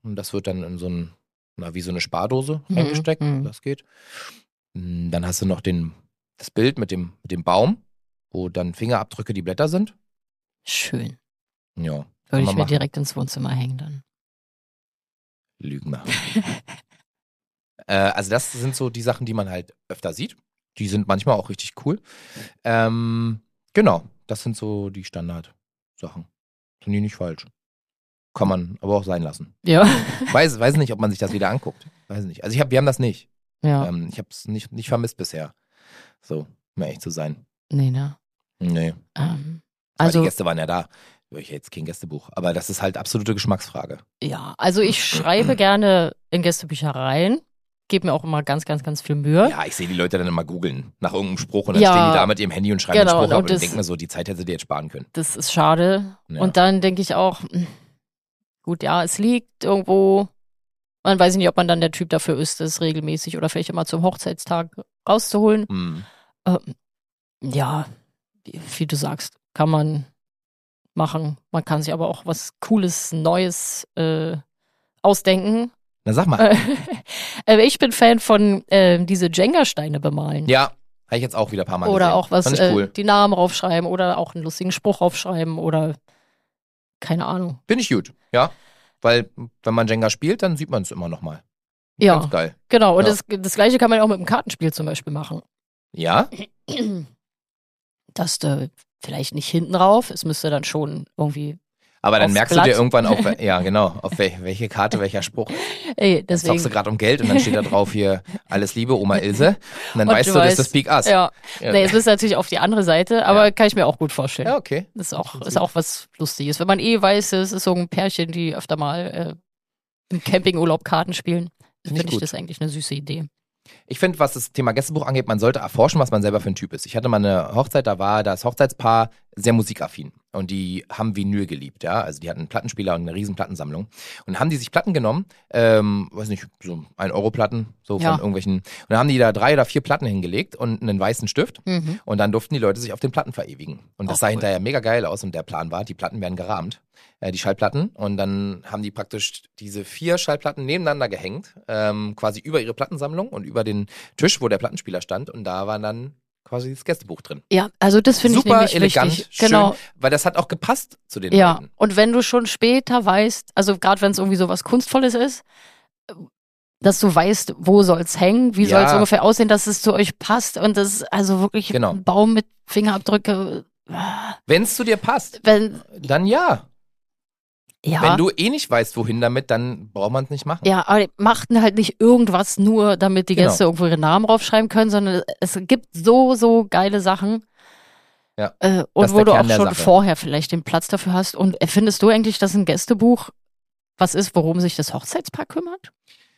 Und das wird dann in so ein, na, wie so eine Spardose Mhm, reingesteckt. mhm. Das geht. Mm, Dann hast du noch den, das Bild mit dem, mit dem Baum, wo dann Fingerabdrücke die Blätter sind. Schön. Ja. Würde kann ich man mir machen. direkt ins Wohnzimmer hängen dann. Lügner. äh, also das sind so die Sachen, die man halt öfter sieht. Die sind manchmal auch richtig cool. Ähm, genau, das sind so die Standardsachen. Sind die nicht falsch. Kann man aber auch sein lassen. Ja. Weiß, weiß nicht, ob man sich das wieder anguckt. Weiß nicht. Also ich hab, wir haben das nicht. Ja. Ähm, ich habe es nicht, nicht vermisst bisher. So, um echt zu sein. Nee, ne? Nee. Ähm, Weil die also, Gäste waren ja da. Ich jetzt kein Gästebuch. Aber das ist halt absolute Geschmacksfrage. ja, also ich schreibe gerne in Gästebücher rein. Gebe mir auch immer ganz, ganz, ganz viel Mühe. Ja, ich sehe die Leute dann immer googeln nach irgendeinem Spruch und dann Ja. stehen die da mit ihrem Handy und schreiben Genau, den Spruch ab und und das- denken mir so, die Zeit hätte sie dir jetzt sparen können. Das ist schade. Ja. Und dann denke ich auch, hm, gut, ja, es liegt irgendwo. Man weiß nicht, ob man dann der Typ dafür ist, das regelmäßig oder vielleicht immer zum Hochzeitstag rauszuholen. Hm. Ähm, ja, wie, wie du sagst, kann man machen. Man kann sich aber auch was Cooles, Neues äh, ausdenken. Na sag mal. Äh, äh, ich bin Fan von äh, diese Jenga-Steine bemalen. Ja, habe ich jetzt auch wieder ein paar Mal Oder gesehen. auch was, Fand ich äh, cool. die Namen raufschreiben oder auch einen lustigen Spruch raufschreiben oder keine Ahnung. Finde ich gut, ja. Weil, wenn man Jenga spielt, dann sieht man es immer noch mal. Ja, Ganz geil. genau. Und Ja. das, das Gleiche kann man auch mit dem Kartenspiel zum Beispiel machen. Ja? Dass du vielleicht nicht hinten rauf, es müsste dann schon irgendwie, Aber dann Aufs merkst du dir Blatt. irgendwann auf, ja genau, auf wel- welche Karte, welcher Spruch. ey, Jetzt zockst du deswegen. gerade um Geld und dann steht da drauf hier, alles Liebe, Oma Ilse. Und dann Und weißt du du, das ist weißt- das Peak Ass. Ja, Ja. nee, es ist natürlich auf die andere Seite, aber Ja. kann ich mir auch gut vorstellen. Ja, okay. Das ist auch, Das ist ist gut. auch was Lustiges. Wenn man eh weiß, es ist so ein Pärchen, die öfter mal äh, im Campingurlaub Karten spielen, Finde ich finde ich gut. das eigentlich eine süße Idee. Ich finde, was das Thema Gästebuch angeht, man sollte erforschen, was man selber für ein Typ ist. Ich hatte mal eine Hochzeit, da war das Hochzeitspaar sehr musikaffin und die haben Vinyl geliebt, ja. Also die hatten einen Plattenspieler und eine riesen Plattensammlung. Und dann haben die sich Platten genommen, ähm, weiß nicht, so ein Euro Platten, so Ja. von irgendwelchen. Und dann haben die da drei oder vier Platten hingelegt und einen weißen Stift. Mhm. Und dann durften die Leute sich auf den Platten verewigen. Und das Auch sah cool. hinterher mega geil aus und der Plan war, die Platten werden gerahmt, äh, die Schallplatten. Und dann haben die praktisch diese vier Schallplatten nebeneinander gehängt, ähm, quasi über ihre Plattensammlung und über den Tisch, wo der Plattenspieler stand. Und da war dann quasi das Gästebuch drin. Ja, also das finde ich Super nämlich elegant, wichtig. schön, Genau. weil das hat auch gepasst zu den Ja, Leuten. und wenn du schon später weißt, also gerade wenn es irgendwie so was Kunstvolles ist, dass du weißt, wo soll's hängen, wie Ja. soll's ungefähr aussehen, dass es zu euch passt und das also wirklich Genau. ein Baum mit Fingerabdrücke. Wenn es zu dir passt, Wenn, dann ja. ja, Wenn du eh nicht weißt, wohin damit, dann braucht man es nicht machen. ja, aber die machten halt nicht irgendwas nur, damit die Genau. Gäste irgendwo ihre Namen raufschreiben können, sondern es gibt so, so geile Sachen. Ja, Äh, das und ist wo der du Kern auch der schon Sache. vorher vielleicht den Platz dafür hast. Und findest du eigentlich, dass ein Gästebuch was ist, worum sich das Hochzeitspaar kümmert?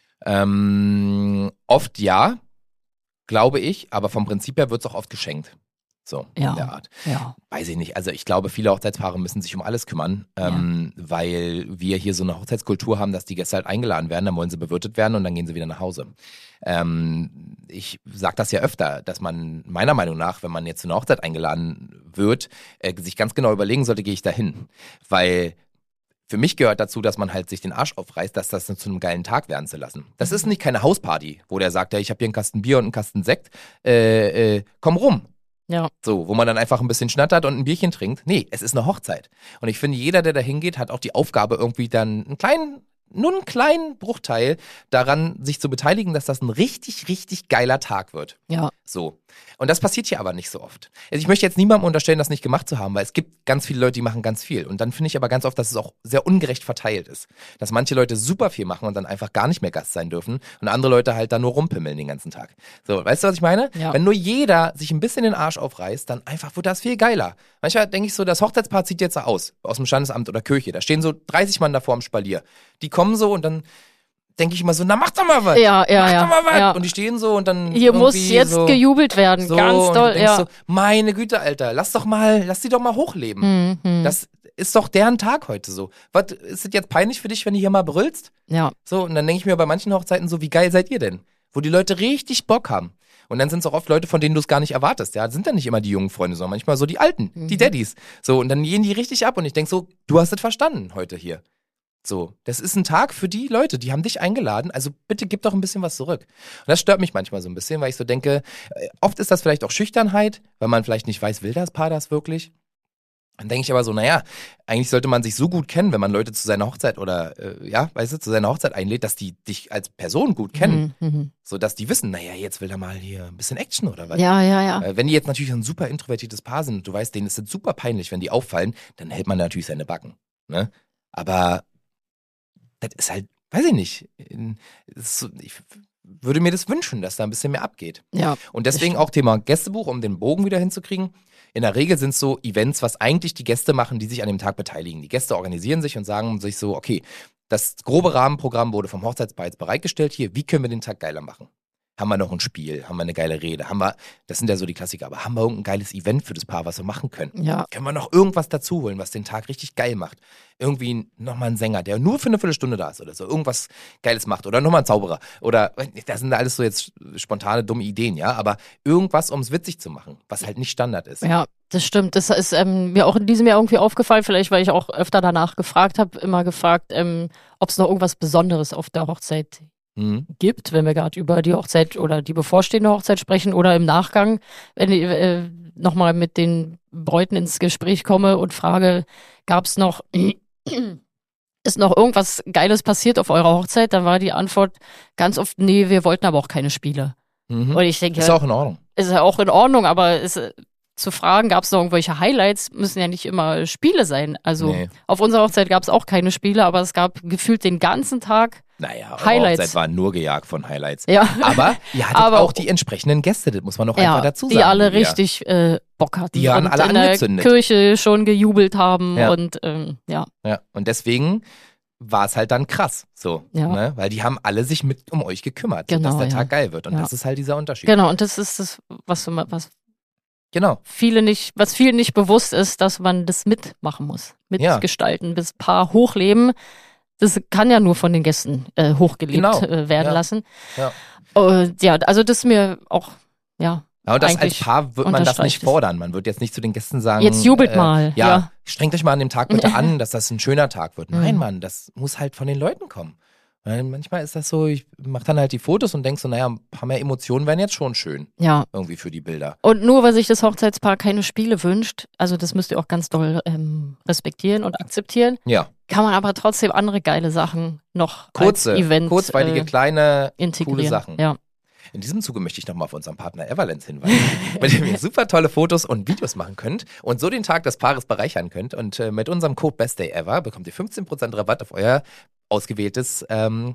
Ähm, oft ja, glaube ich, aber vom Prinzip her wird es auch oft geschenkt. So, Ja. in der Art. Ja. Weiß ich nicht. Also ich glaube, viele Hochzeitspaare müssen sich um alles kümmern, ähm, weil wir hier so eine Hochzeitskultur haben, dass die Gäste halt eingeladen werden, dann wollen sie bewirtet werden und dann gehen sie wieder nach Hause. Ähm, ich sage das ja öfter, dass man meiner Meinung nach, wenn man jetzt zu einer Hochzeit eingeladen wird, äh, sich ganz genau überlegen sollte, gehe ich da hin. Weil für mich gehört dazu, dass man halt sich den Arsch aufreißt, dass das zu einem geilen Tag werden zu lassen. Das ist nicht keine Hausparty, wo der sagt, ja, ich habe hier einen Kasten Bier und einen Kasten Sekt, äh, äh, komm rum. Ja. So, wo man dann einfach ein bisschen schnattert und ein Bierchen trinkt. Nee, es ist eine Hochzeit. Und ich finde, jeder, der da hingeht, hat auch die Aufgabe, irgendwie dann einen kleinen, nur einen kleinen Bruchteil daran, sich zu beteiligen, dass das ein richtig, richtig geiler Tag wird. Ja. So. Und das passiert hier aber nicht so oft. Also ich möchte jetzt niemandem unterstellen, das nicht gemacht zu haben, weil es gibt ganz viele Leute, die machen ganz viel. Und dann finde ich aber ganz oft, dass es auch sehr ungerecht verteilt ist. Dass manche Leute super viel machen und dann einfach gar nicht mehr Gast sein dürfen und andere Leute halt da nur rumpimmeln den ganzen Tag. So, weißt du, was ich meine? Ja. Wenn nur jeder sich ein bisschen den Arsch aufreißt, dann einfach wird das viel geiler. Manchmal denke ich so, das Hochzeitspaar zieht jetzt so aus, aus dem Standesamt oder Kirche. Da stehen so dreißig Mann davor am Spalier. Die kommen so und dann denke ich immer so, na mach doch mal was. Ja, ja, mach ja. doch mal was. ja. Und die stehen so und dann Hier muss irgendwie jetzt so, gejubelt werden, so, ganz und doll. du denkst Ja. so, meine Güte, Alter, lass doch mal, lass die doch mal hochleben. Mhm. Das ist doch deren Tag heute so. Was, ist es jetzt peinlich für dich, wenn du hier mal brüllst? ja. So, und dann denke ich mir bei manchen Hochzeiten so, wie geil seid ihr denn? Wo die Leute richtig Bock haben. Und dann sind es auch oft Leute, von denen du es gar nicht erwartest. Ja, das sind dann nicht immer die jungen Freunde, sondern manchmal so die Alten, die Mhm. Daddys. So, und dann gehen die richtig ab und ich denke so, du hast es verstanden heute hier. So, das ist ein Tag für die Leute, die haben dich eingeladen, also bitte gib doch ein bisschen was zurück. Und das stört mich manchmal so ein bisschen, weil ich so denke, äh, oft ist das vielleicht auch Schüchternheit, weil man vielleicht nicht weiß, will das Paar das wirklich? Dann denke ich aber so, naja, eigentlich sollte man sich so gut kennen, wenn man Leute zu seiner Hochzeit oder, äh, ja, weißt du, zu seiner Hochzeit einlädt, dass die dich als Person gut kennen. Mhm. So, dass die wissen, naja, jetzt will er mal hier ein bisschen Action oder was. Ja, ja, ja. Äh, wenn die jetzt natürlich ein super introvertiertes Paar sind und du weißt, denen ist es super peinlich, wenn die auffallen, dann hält man natürlich seine Backen, ne? Aber das ist halt, weiß ich nicht, das ist, ich würde mir das wünschen, dass da ein bisschen mehr abgeht. Ja. Und deswegen auch Thema Gästebuch, um den Bogen wieder hinzukriegen. In der Regel sind es so Events, was eigentlich die Gäste machen, die sich an dem Tag beteiligen. Die Gäste organisieren sich und sagen sich so, okay, das grobe Rahmenprogramm wurde vom Hochzeitspaar jetzt bereitgestellt. Hier, wie können wir den Tag geiler machen? Haben wir noch ein Spiel? Haben wir eine geile Rede? Haben wir, das sind ja so die Klassiker, aber haben wir irgendein geiles Event für das Paar, was wir machen können? Ja. Können wir noch irgendwas dazu holen, was den Tag richtig geil macht? Irgendwie nochmal ein Sänger, der nur für eine Viertelstunde da ist oder so, irgendwas Geiles macht oder nochmal ein Zauberer oder, das sind alles so jetzt spontane, dumme Ideen, ja, aber irgendwas, um es witzig zu machen, was halt nicht Standard ist. Ja, das stimmt. Das ist ähm, mir auch in diesem Jahr irgendwie aufgefallen, vielleicht weil ich auch öfter danach gefragt habe, immer gefragt, ähm, ob es noch irgendwas Besonderes auf der Hochzeit Mhm. gibt, wenn wir gerade über die Hochzeit oder die bevorstehende Hochzeit sprechen oder im Nachgang, wenn ich äh, nochmal mit den Bräuten ins Gespräch komme und frage, gab es noch, ist noch irgendwas Geiles passiert auf eurer Hochzeit? Dann war die Antwort ganz oft, nee, wir wollten aber auch keine Spiele. Mhm. Und ich denke, Ist auch in Ordnung. ist ja auch in Ordnung, aber ist, zu fragen, gab es noch irgendwelche Highlights, müssen ja nicht immer Spiele sein. Also Nee. auf unserer Hochzeit gab es auch keine Spiele, aber es gab gefühlt den ganzen Tag Naja, eure Highlights. Hochzeit war nur gejagt von Highlights. Ja. Aber ihr hattet Aber- auch die entsprechenden Gäste, das muss man noch ja, einfach dazu sagen. die alle Julia. richtig äh, Bock hatten Die waren und alle in der angezündet. Kirche schon gejubelt haben Ja. und ähm, ja, Ja, und deswegen war es halt dann krass, so, Ja. ne? Weil die haben alle sich mit um euch gekümmert, Genau, dass der ja. Tag geil wird. Und Ja. das ist halt dieser Unterschied. genau. Und das ist das, was, du mal- was Genau. viele nicht, was vielen nicht bewusst ist, dass man das mitmachen muss, Ja. mitgestalten, das Paar hochleben. Das kann ja nur von den Gästen äh, hochgelebt Genau. äh, werden Ja. lassen. Ja. Und ja, also das ist mir auch, ja, Ja, und das als eigentlich Paar wird man das unterstreicht nicht es. fordern. Man wird jetzt nicht zu den Gästen sagen, Jetzt jubelt äh, mal, Ja, ja. strengt euch mal an dem Tag bitte an, dass das ein schöner Tag wird. Nein, Mhm. Mann, das muss halt von den Leuten kommen. Weil manchmal ist das so, ich mach dann halt die Fotos und denk so, naja, ein paar mehr Emotionen wären jetzt schon schön, ja. irgendwie für die Bilder. Und nur weil sich das Hochzeitspaar keine Spiele wünscht, also das müsst ihr auch ganz doll ähm, respektieren und akzeptieren, Ja, kann man aber trotzdem andere geile Sachen noch kurze, als Event kurzweilige, äh, kleine, integrieren. coole Sachen. Ja. In diesem Zuge möchte ich nochmal auf unseren Partner Everlens hinweisen, mit dem ihr super tolle Fotos und Videos machen könnt und so den Tag des Paares bereichern könnt. Und äh, mit unserem Code BestDayEver bekommt ihr fünfzehn Prozent Rabatt auf euer ausgewähltes ähm,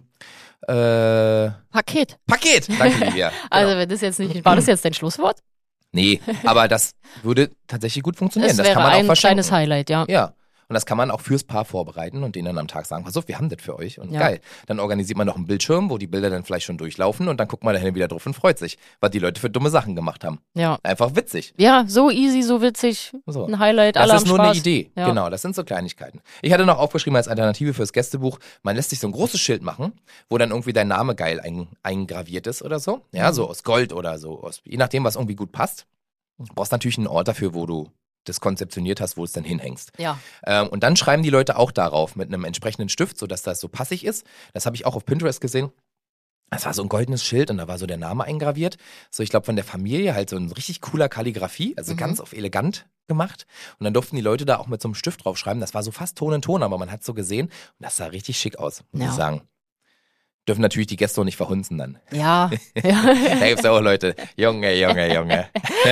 äh, Paket. Paket. Danke, Livia. Genau. Also wenn das jetzt nicht, war das jetzt dein Schlusswort? Nee, aber das würde tatsächlich gut funktionieren. Das Das, wäre kann man auch ein verschenken. kleines Highlight, ja. Ja. Und das kann man auch fürs Paar vorbereiten und denen dann am Tag sagen, pass auf, wir haben das für euch. Und Ja. geil. Dann organisiert man noch einen Bildschirm, wo die Bilder dann vielleicht schon durchlaufen und dann guckt man da hin wieder drauf und freut sich, was die Leute für dumme Sachen gemacht haben. Ja. Einfach witzig. Ja, so easy, so witzig. So. Ein Highlight, alle Das ist haben nur Spaß. eine Idee. Ja. Genau, das sind so Kleinigkeiten. Ich hatte noch aufgeschrieben als Alternative fürs Gästebuch, man lässt sich so ein großes Schild machen, wo dann irgendwie dein Name geil ein, eingraviert ist oder so. Ja, Mhm. so aus Gold oder so. Aus, je nachdem, was irgendwie gut passt. Du brauchst natürlich einen Ort dafür, wo du das konzeptioniert hast, wo du es dann hinhängst. Ja. Ähm, und dann schreiben die Leute auch darauf mit einem entsprechenden Stift, sodass das so passig ist. Das habe ich auch auf Pinterest gesehen. Das war so ein goldenes Schild und da war so der Name eingraviert. So, ich glaube, von der Familie halt so ein richtig cooler Kalligrafie, also Mhm. ganz auf elegant gemacht. Und dann durften die Leute da auch mit so einem Stift draufschreiben. Das war so fast Ton in Ton, aber man hat so gesehen und das sah richtig schick aus, muss Ja. ich sagen. Dürfen natürlich die Gäste auch nicht verhunzen dann. Ja. Da ja. gibt's ja auch Leute, Junge, Junge, Junge.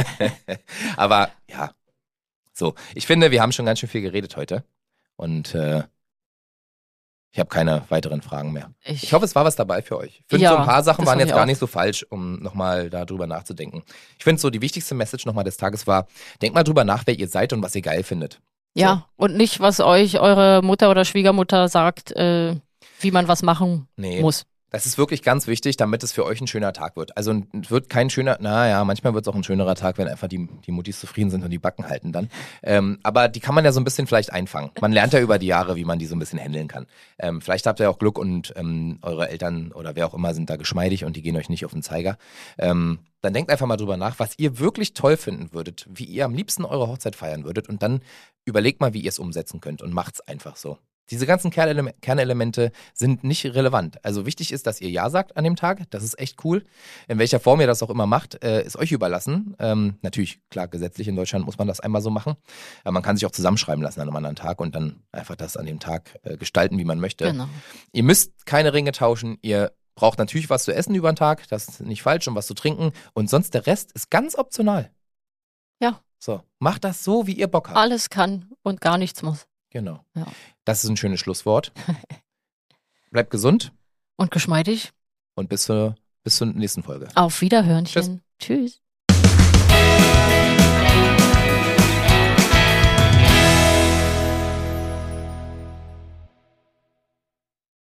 Aber ja, so. Ich finde, wir haben schon ganz schön viel geredet heute. Und äh, ich habe keine weiteren Fragen mehr. Ich hoffe, es war was dabei für euch. Ich finde, Ja, so ein paar Sachen das waren hoffe jetzt ich gar auch. nicht so falsch, um nochmal darüber nachzudenken. Ich finde so, die wichtigste Message nochmal des Tages war, denkt mal drüber nach, wer ihr seid und was ihr geil findet. Ja, und nicht, was euch eure Mutter oder Schwiegermutter sagt, äh, wie man was machen Nee. muss. Das ist wirklich ganz wichtig, damit es für euch ein schöner Tag wird. Also es wird kein schöner, naja, manchmal wird es auch ein schönerer Tag, wenn einfach die, die Muttis zufrieden sind und die Backen halten dann. Ähm, aber die kann man ja so ein bisschen vielleicht einfangen. Man lernt ja über die Jahre, wie man die so ein bisschen handeln kann. Ähm, vielleicht habt ihr auch Glück und ähm, eure Eltern oder wer auch immer sind da geschmeidig und die gehen euch nicht auf den Zeiger. Ähm, dann denkt einfach mal drüber nach, was ihr wirklich toll finden würdet, wie ihr am liebsten eure Hochzeit feiern würdet und dann überlegt mal, wie ihr es umsetzen könnt und macht's einfach so. Diese ganzen Kerneleme- Kernelemente sind nicht relevant. Also wichtig ist, dass ihr Ja sagt an dem Tag. Das ist echt cool. In welcher Form ihr das auch immer macht, äh, ist euch überlassen. Ähm, natürlich, klar, gesetzlich in Deutschland muss man das einmal so machen. Aber man kann sich auch zusammenschreiben lassen an einem anderen Tag und dann einfach das an dem Tag äh, gestalten, wie man möchte. Genau. Ihr müsst keine Ringe tauschen. Ihr braucht natürlich was zu essen über den Tag. Das ist nicht falsch und was zu trinken. Und sonst der Rest ist ganz optional. Ja. So, macht das so, wie ihr Bock habt. Alles kann und gar nichts muss. Genau. Ja. Das ist ein schönes Schlusswort. Bleibt gesund Und geschmeidig. und bis zur, bis zur nächsten Folge. Auf Wiederhörnchen. Tschüss.